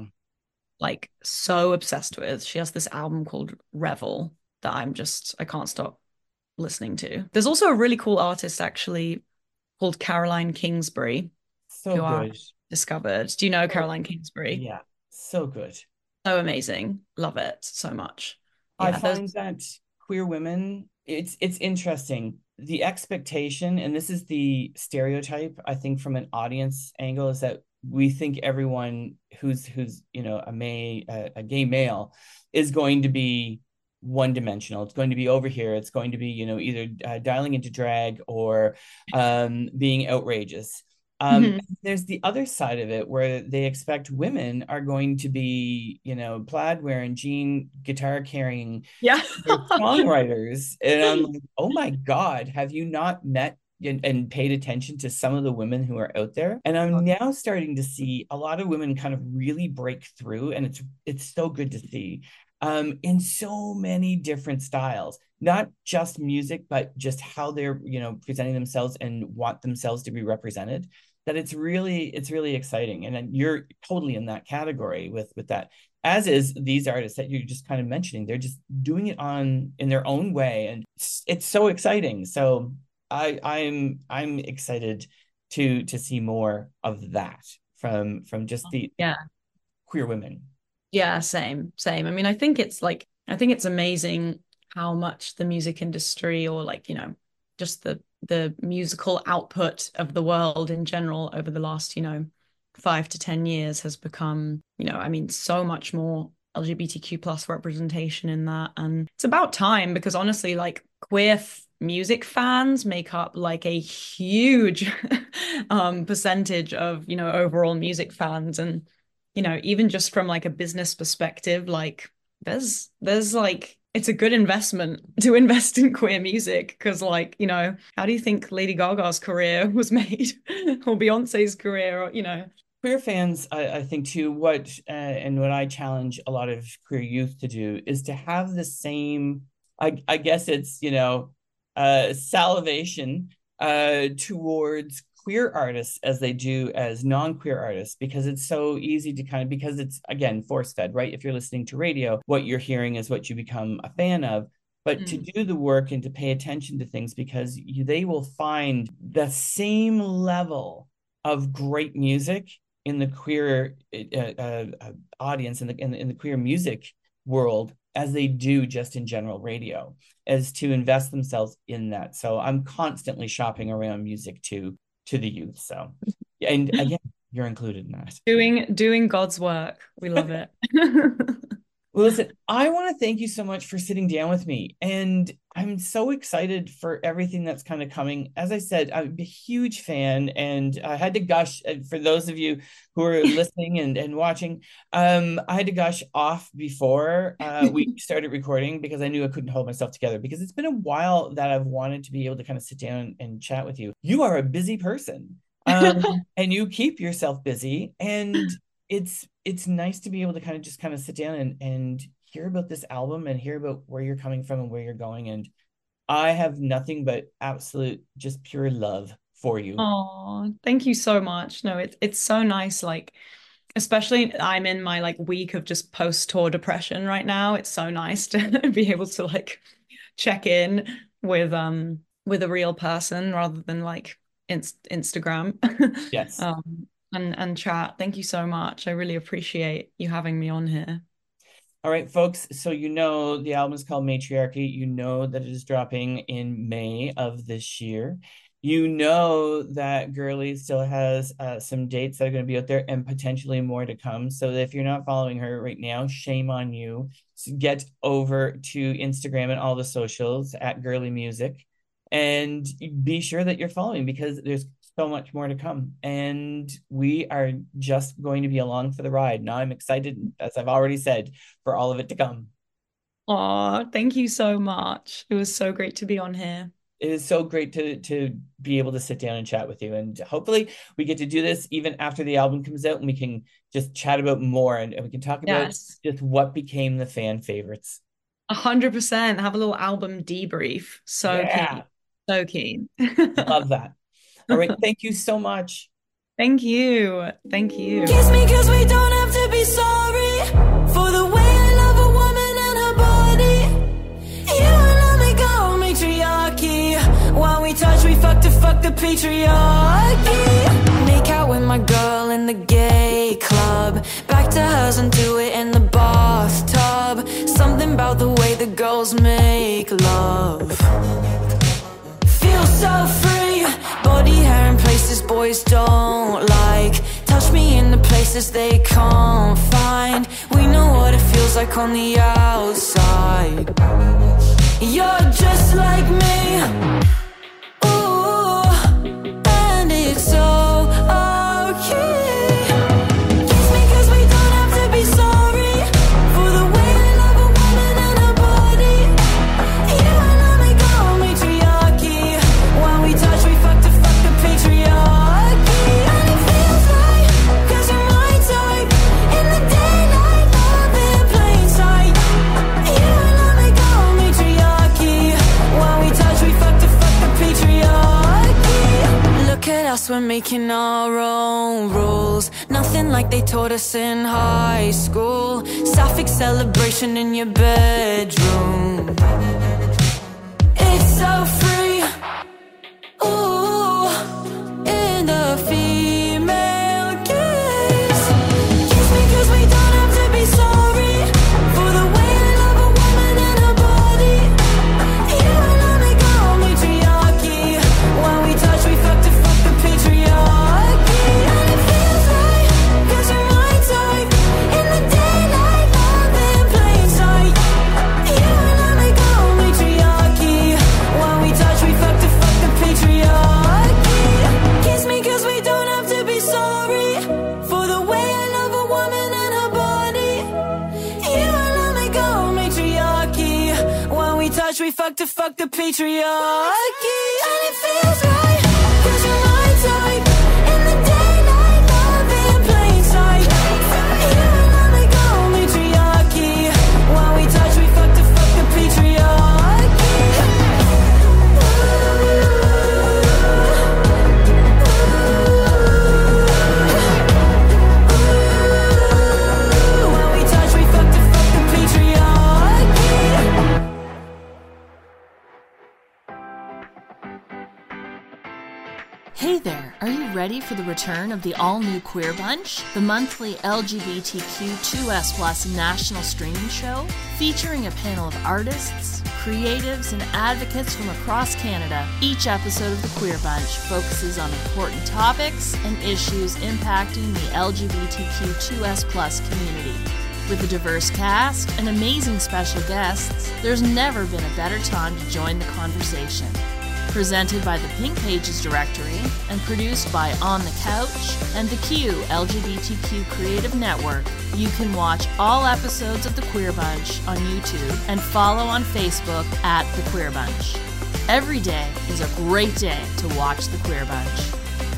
Like so obsessed with. She has this album called Revel that I can't stop listening to. There's also a really cool artist actually called Caroline Kingsbury, So who I good. discovered. Do you know Caroline Kingsbury? Yeah, so good. So amazing. Love it so much. I Yeah, find that queer women, it's interesting. The expectation, and this is the stereotype, I think, from an audience angle, is that we think everyone who's you know a gay male is going to be one dimensional. It's going to be over here. It's going to be, you know, either dialing into drag or being outrageous. There's the other side of it where they expect women are going to be, you know, plaid wearing, jean, guitar carrying yeah. songwriters. And I'm like, oh my God, have you not met and paid attention to some of the women who are out there? And I'm now starting to see a lot of women kind of really break through, and it's so good to see. In so many different styles, not just music, but just how they're, you know, presenting themselves and want themselves to be represented. That it's really exciting, and then you're totally in that category with that. As is these artists that you're just kind of mentioning. They're just doing it in their own way, and it's so exciting. So I'm excited to see more of that from just the queer women. Yeah, same. I mean, I think it's amazing how much the music industry, or like, you know, just the musical output of the world in general over the last, you know, 5 to 10 years has become, you know, I mean, so much more LGBTQ plus representation in that. And it's about time, because honestly, like queer music fans make up like a huge percentage of, you know, overall music fans. And you know, even just from like a business perspective, like there's like, it's a good investment to invest in queer music, because like, you know, how do you think Lady Gaga's career was made or Beyonce's career, or, you know? Queer fans, I think too, what I challenge a lot of queer youth to do is to have the same, I guess it's, you know, salivation towards queer artists as they do as non-queer artists, because it's so easy to kind of, because it's, again, force-fed, right? If you're listening to radio, what you're hearing is what you become a fan of. But to do the work and to pay attention to things, because they will find the same level of great music in the queer audience, in the queer music world, as they do just in general radio, as to invest themselves in that. So I'm constantly shopping around music to the youth. So, and again, you're included in that. Doing God's work. We love it. Well, listen, I want to thank you so much for sitting down with me. And I'm so excited for everything that's kind of coming. As I said, I'm a huge fan, and I had to gush for those of you who are listening and watching. I had to gush off before we started recording because I knew I couldn't hold myself together, because it's been a while that I've wanted to be able to kind of sit down and chat with you. You are a busy person, and you keep yourself busy, and it's nice to be able to kind of sit down and hear about this album and hear about where you're coming from and where you're going. And I have nothing but absolute, just pure love for you. Oh, thank you so much. No, it's so nice. Like, especially I'm in my like week of just post-tour depression right now. It's so nice to be able to like check in with a real person rather than like Instagram. Yes. And chat. Thank you so much. I really appreciate you having me on here. All right, folks. So the album is called Matriarchy. You know that it is dropping in May of this year. You know that Girly still has some dates that are going to be out there and potentially more to come. So if you're not following her right now, shame on you. So get over to Instagram and all the socials at Girly Music and be sure that you're following, because there's so much more to come, and we are just going to be along for the ride. Now I'm excited, as I've already said, for all of it to come. Oh, thank you so much. It was so great to be on here. It is so great to be able to sit down and chat with you, and hopefully we get to do this even after the album comes out, and we can just chat about more, and we can talk about just what became the fan favorites. 100%. Have a little album debrief. So keen. So keen. Love that. All right, thank you so much. Thank you. Thank you. Kiss me 'cause we don't have to be sorry for the way I love a woman and her body. You and let me go, matriarchy. While we touch, we fuck the patriarchy. Make out with my girl in the gay club. Back to hers and do it in the bathtub. Something about the way the girls make love. Feel so free. Body hair in places boys don't like. Touch me in the places they can't find. We know what it feels like on the outside. You're just like me. Ooh, and it's so okay. Kiss me 'cause we don't have to be sorry for the way I love a woman and her body. You and let me go, matriarchy. While we touch, we fuck the patriarchy. And it feels right 'cause you're my type. In the daylight, love in plain sight. You and let me go, matriarchy. While we touch, we fuck the patriarchy. Look at us, we're making our own rules. Nothing like they taught us in high school. Sapphic celebration in your bedroom. It's so free. Ooh, in the female gaze. Kiss me 'cause we don't have to be sorry for the way I love a woman and her body. You and let me go, matriarchy. While we touch, we fuck the patriarchy. And it feels right 'cause you're my type. In the daylight, love in plain sight. You and let me go, matriarchy. While we touch, we fuck the patriarchy. Kiss me 'cause we don't have to be sorry for the way I love a woman and her body. You and let me go, matriarchy. While we touch, we fuck the patriarchy. And it feels right 'cause you're my type. In the daylight, love in plain sight. You and let me go, matriarchy. While we touch, we fuck the patriarchy. While we touch, we fuck the patriarchy. Hey there, are you ready for the return of the all-new Queer Bunch, the monthly LGBTQ2S+ national streaming show, featuring a panel of artists, creatives, and advocates from across Canada? Each episode of the Queer Bunch focuses on important topics and issues impacting the LGBTQ2S+ community. With a diverse cast and amazing special guests, there's never been a better time to join the conversation. Presented by the Pink Pages Directory and produced by On the Couch and the Q LGBTQ Creative Network, you can watch all episodes of The Queer Bunch on YouTube and follow on Facebook at The Queer Bunch. Every day is a great day to watch The Queer Bunch.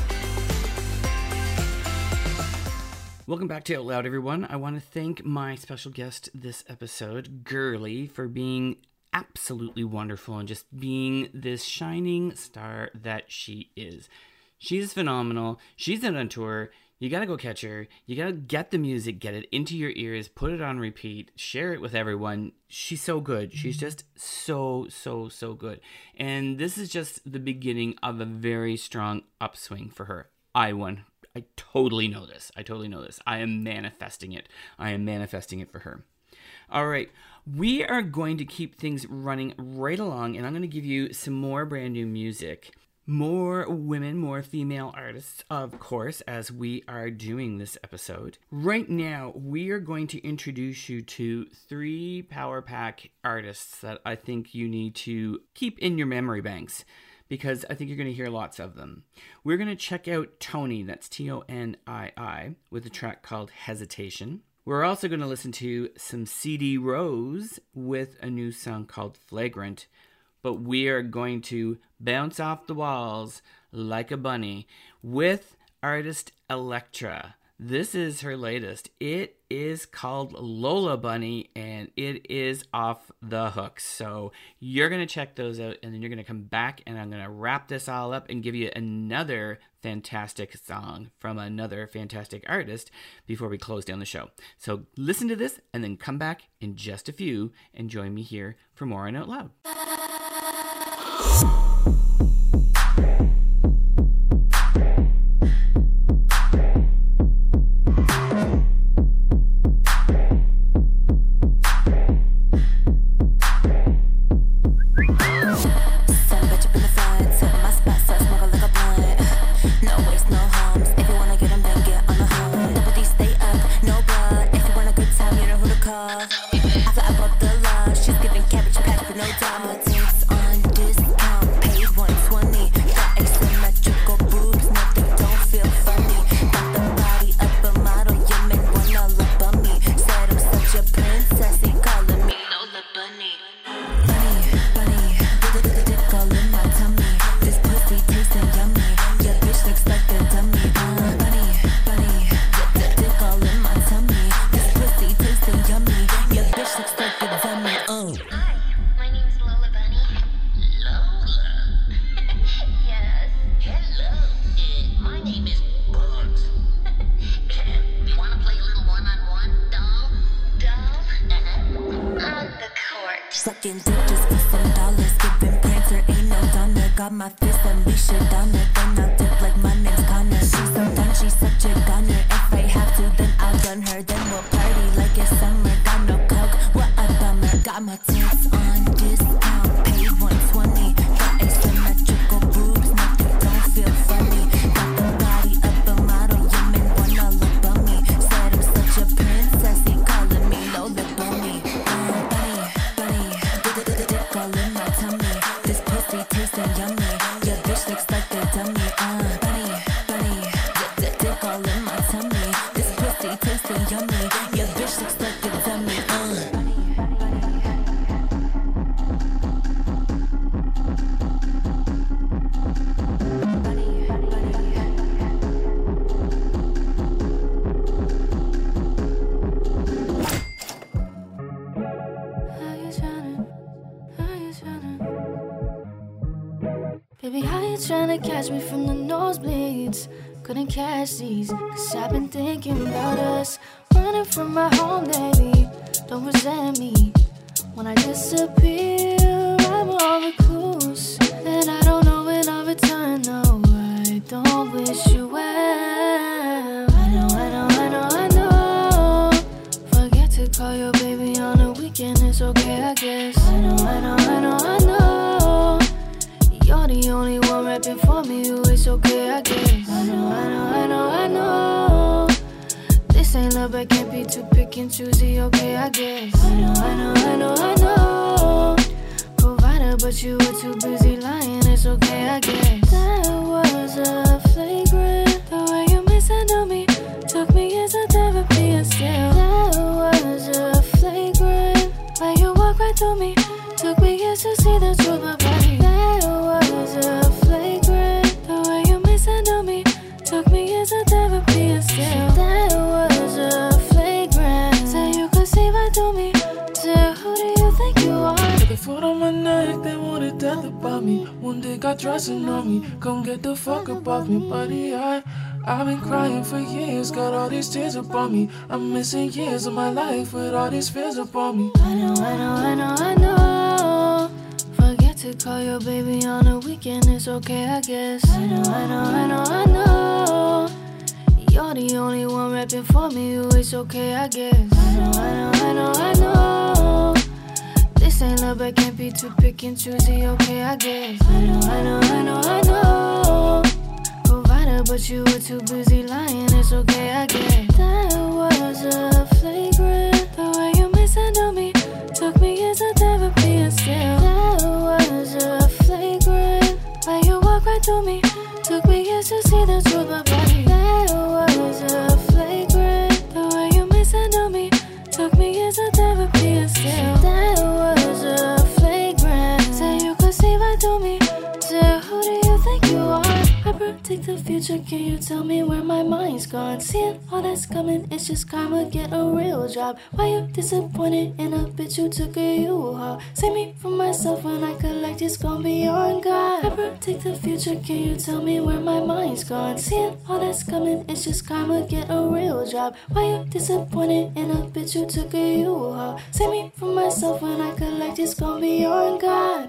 Welcome back to Out Loud, everyone. I want to thank my special guest this episode, Girly, for being absolutely wonderful and just being this shining star that she is. She's phenomenal. She's out on tour. You gotta go catch her. You gotta get the music, get it into your ears, put it on repeat, share it with everyone. She's so good. She's just so good. And this is just the beginning of a very strong upswing for her. I totally know this. I am manifesting it. I am manifesting it for her. All right. We are going to keep things running right along, and I'm going to give you some more brand new music. More women, more female artists, of course, as we are doing this episode. Right now, we are going to introduce you to 3 Power Pack artists that I think you need to keep in your memory banks, because I think you're going to hear lots of them. We're going to check out Toni, that's Tonii, with a track called Hesitation. We're also going to listen to some CD Rose with a new song called Flagrant. But we are going to bounce off the walls like a bunny with artist Electra. This is her latest. It is called Lola Bunny, and it is off the hooks. So you're going to check those out, and then you're going to come back, and I'm going to wrap this all up and give you another fantastic song from another fantastic artist before we close down the show. So listen to this, and then come back in just a few and join me here for more on Out Loud. Sucking dick just for some dollars. Giving prancer, ain't no donor. Got my fist unleashed on her. Then I'll dip like my name's Connor. She's so done, she's such a gunner. If I have to, then I'll gun her. Then we'll party like it's summer. Got no coke, what a bummer. Got my tits on discount. Paid $120. Got asymmetrical boobs, nothing don't feel funny. Got the body of a model, you men wanna look on me. Said I'm such a princess, he calling me Lola Bunny. Dick all in my tummy. This pussy tasting yummy. Your bitch looks like a dummy. Bunny. Dick all in my tummy. This pussy tasting yummy. Your bitch looks like a dummy. Baby, how you tryna catch me from the nosebleeds? Couldn't catch these, cause I've been thinking about us. Running from my home, baby. Don't resent me. When I disappear, I'm all recluse. And I don't know when I'll return, no, I don't wish you well. I know. Forget to call your baby on a weekend, it's okay, I guess. I know. You're the only one rapping for me, it's okay, I guess. I know. This ain't love. love, I can't be too picky and choosy, okay, I guess. I know. Provider, but you were too busy lying, it's okay, I guess. That was a flagrant. The way you mishandled me took me years of therapy and still. That was a flagrant. Why you walk right through me took me years to see the truth, my body. That was a flagrant. The way you mishandled me took me years of therapy and still. That was a flagrant. Say you could see right through me. Say, who do you think you are? Took a foot on my neck, they wanted death about me. One day got dressing on me, come get the fuck up off me, buddy. I've been crying for years, got all these tears upon me. I'm missing years of my life with all these fears upon me. I know. Forget to call your baby on a weekend, it's okay, I guess. I know. You're the only one rapping for me, it's okay, I guess. I know. This ain't love, I can't be too picky and choosy, okay, I guess. I know. Provider, but you were too busy lying, it's okay, I guess. That was a flagrant. The way you mishandled me took me years of therapy and still. That was a flagrant. Why you walk right through me took me years to see the truth, my body. That was a flagrant. The way you mishandled me took me years of therapy and still. That was a flagrant. Say you could see right through me. Say, who do you think you are? I predict the future, can you tell me where my mind's gone? Seeing all that's coming, it's just karma, get a real job. Why you disappointed in a bitch who took a U-Haul? Save me from myself when I collect, it's gonna be on God. I predict the future, can you tell me where my mind's gone? Seeing all that's coming, it's just karma, get a real job. Why you disappointed in a bitch who took a U-Haul? Save me from myself when I collect, it's gonna be on God.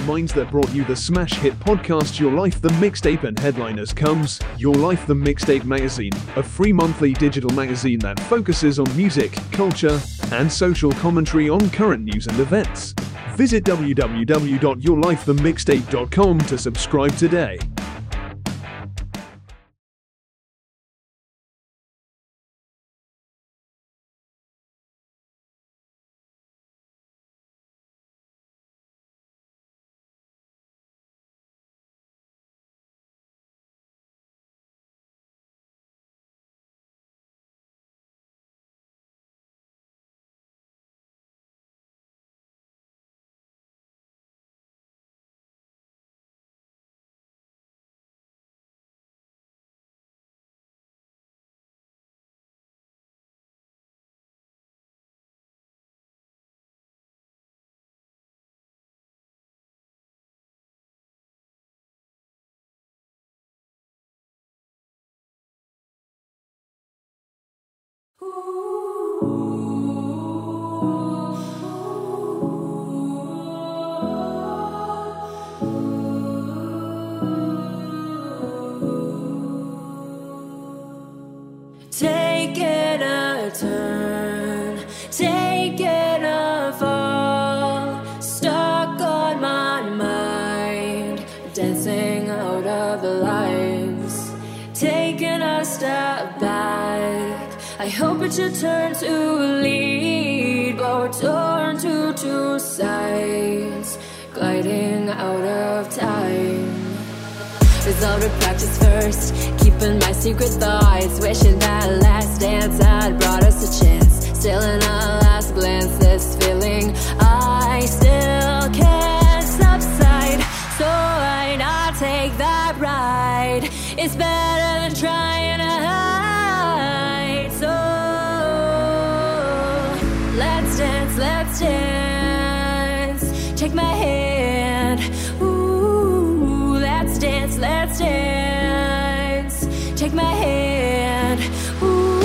minds that brought you the smash hit podcast Your Life the Mixtape, and headliners comes Your Life the Mixtape magazine, a free monthly digital magazine that focuses on music, culture, and social commentary on current news and events. Visit www.yourlifethemixtape.com to subscribe today. Taking a turn, taking a fall, stuck on my mind, dancing out of the lines, taking a step back. I hope it's your turn to lead, but we're torn to two sides, gliding out of time. Resolve to practice first, keeping my secret thoughts, wishing that last dance had brought us a chance. Still in a last glance, this feeling I still can't subside. So why not take that ride? It's better than trying to hide. So let's dance, let's dance. Take my hand. Ooh, let's dance, let's dance. Take my hand. Ooh,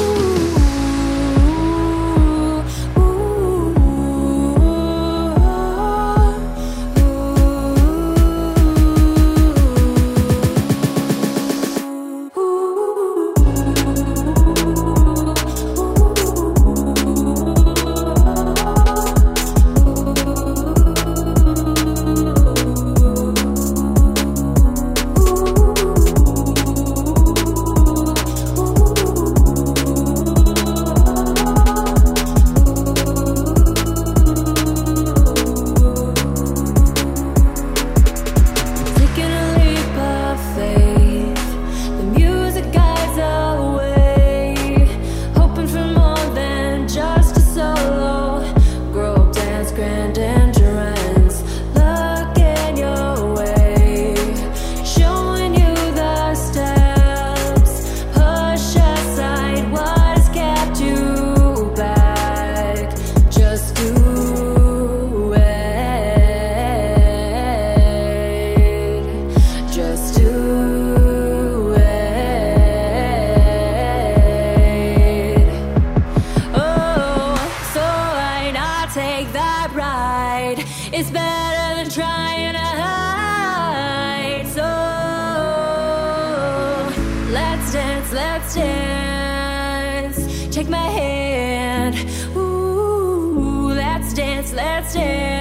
it's better than trying to hide. So let's dance, let's dance. Take my hand. Ooh, let's dance, let's dance.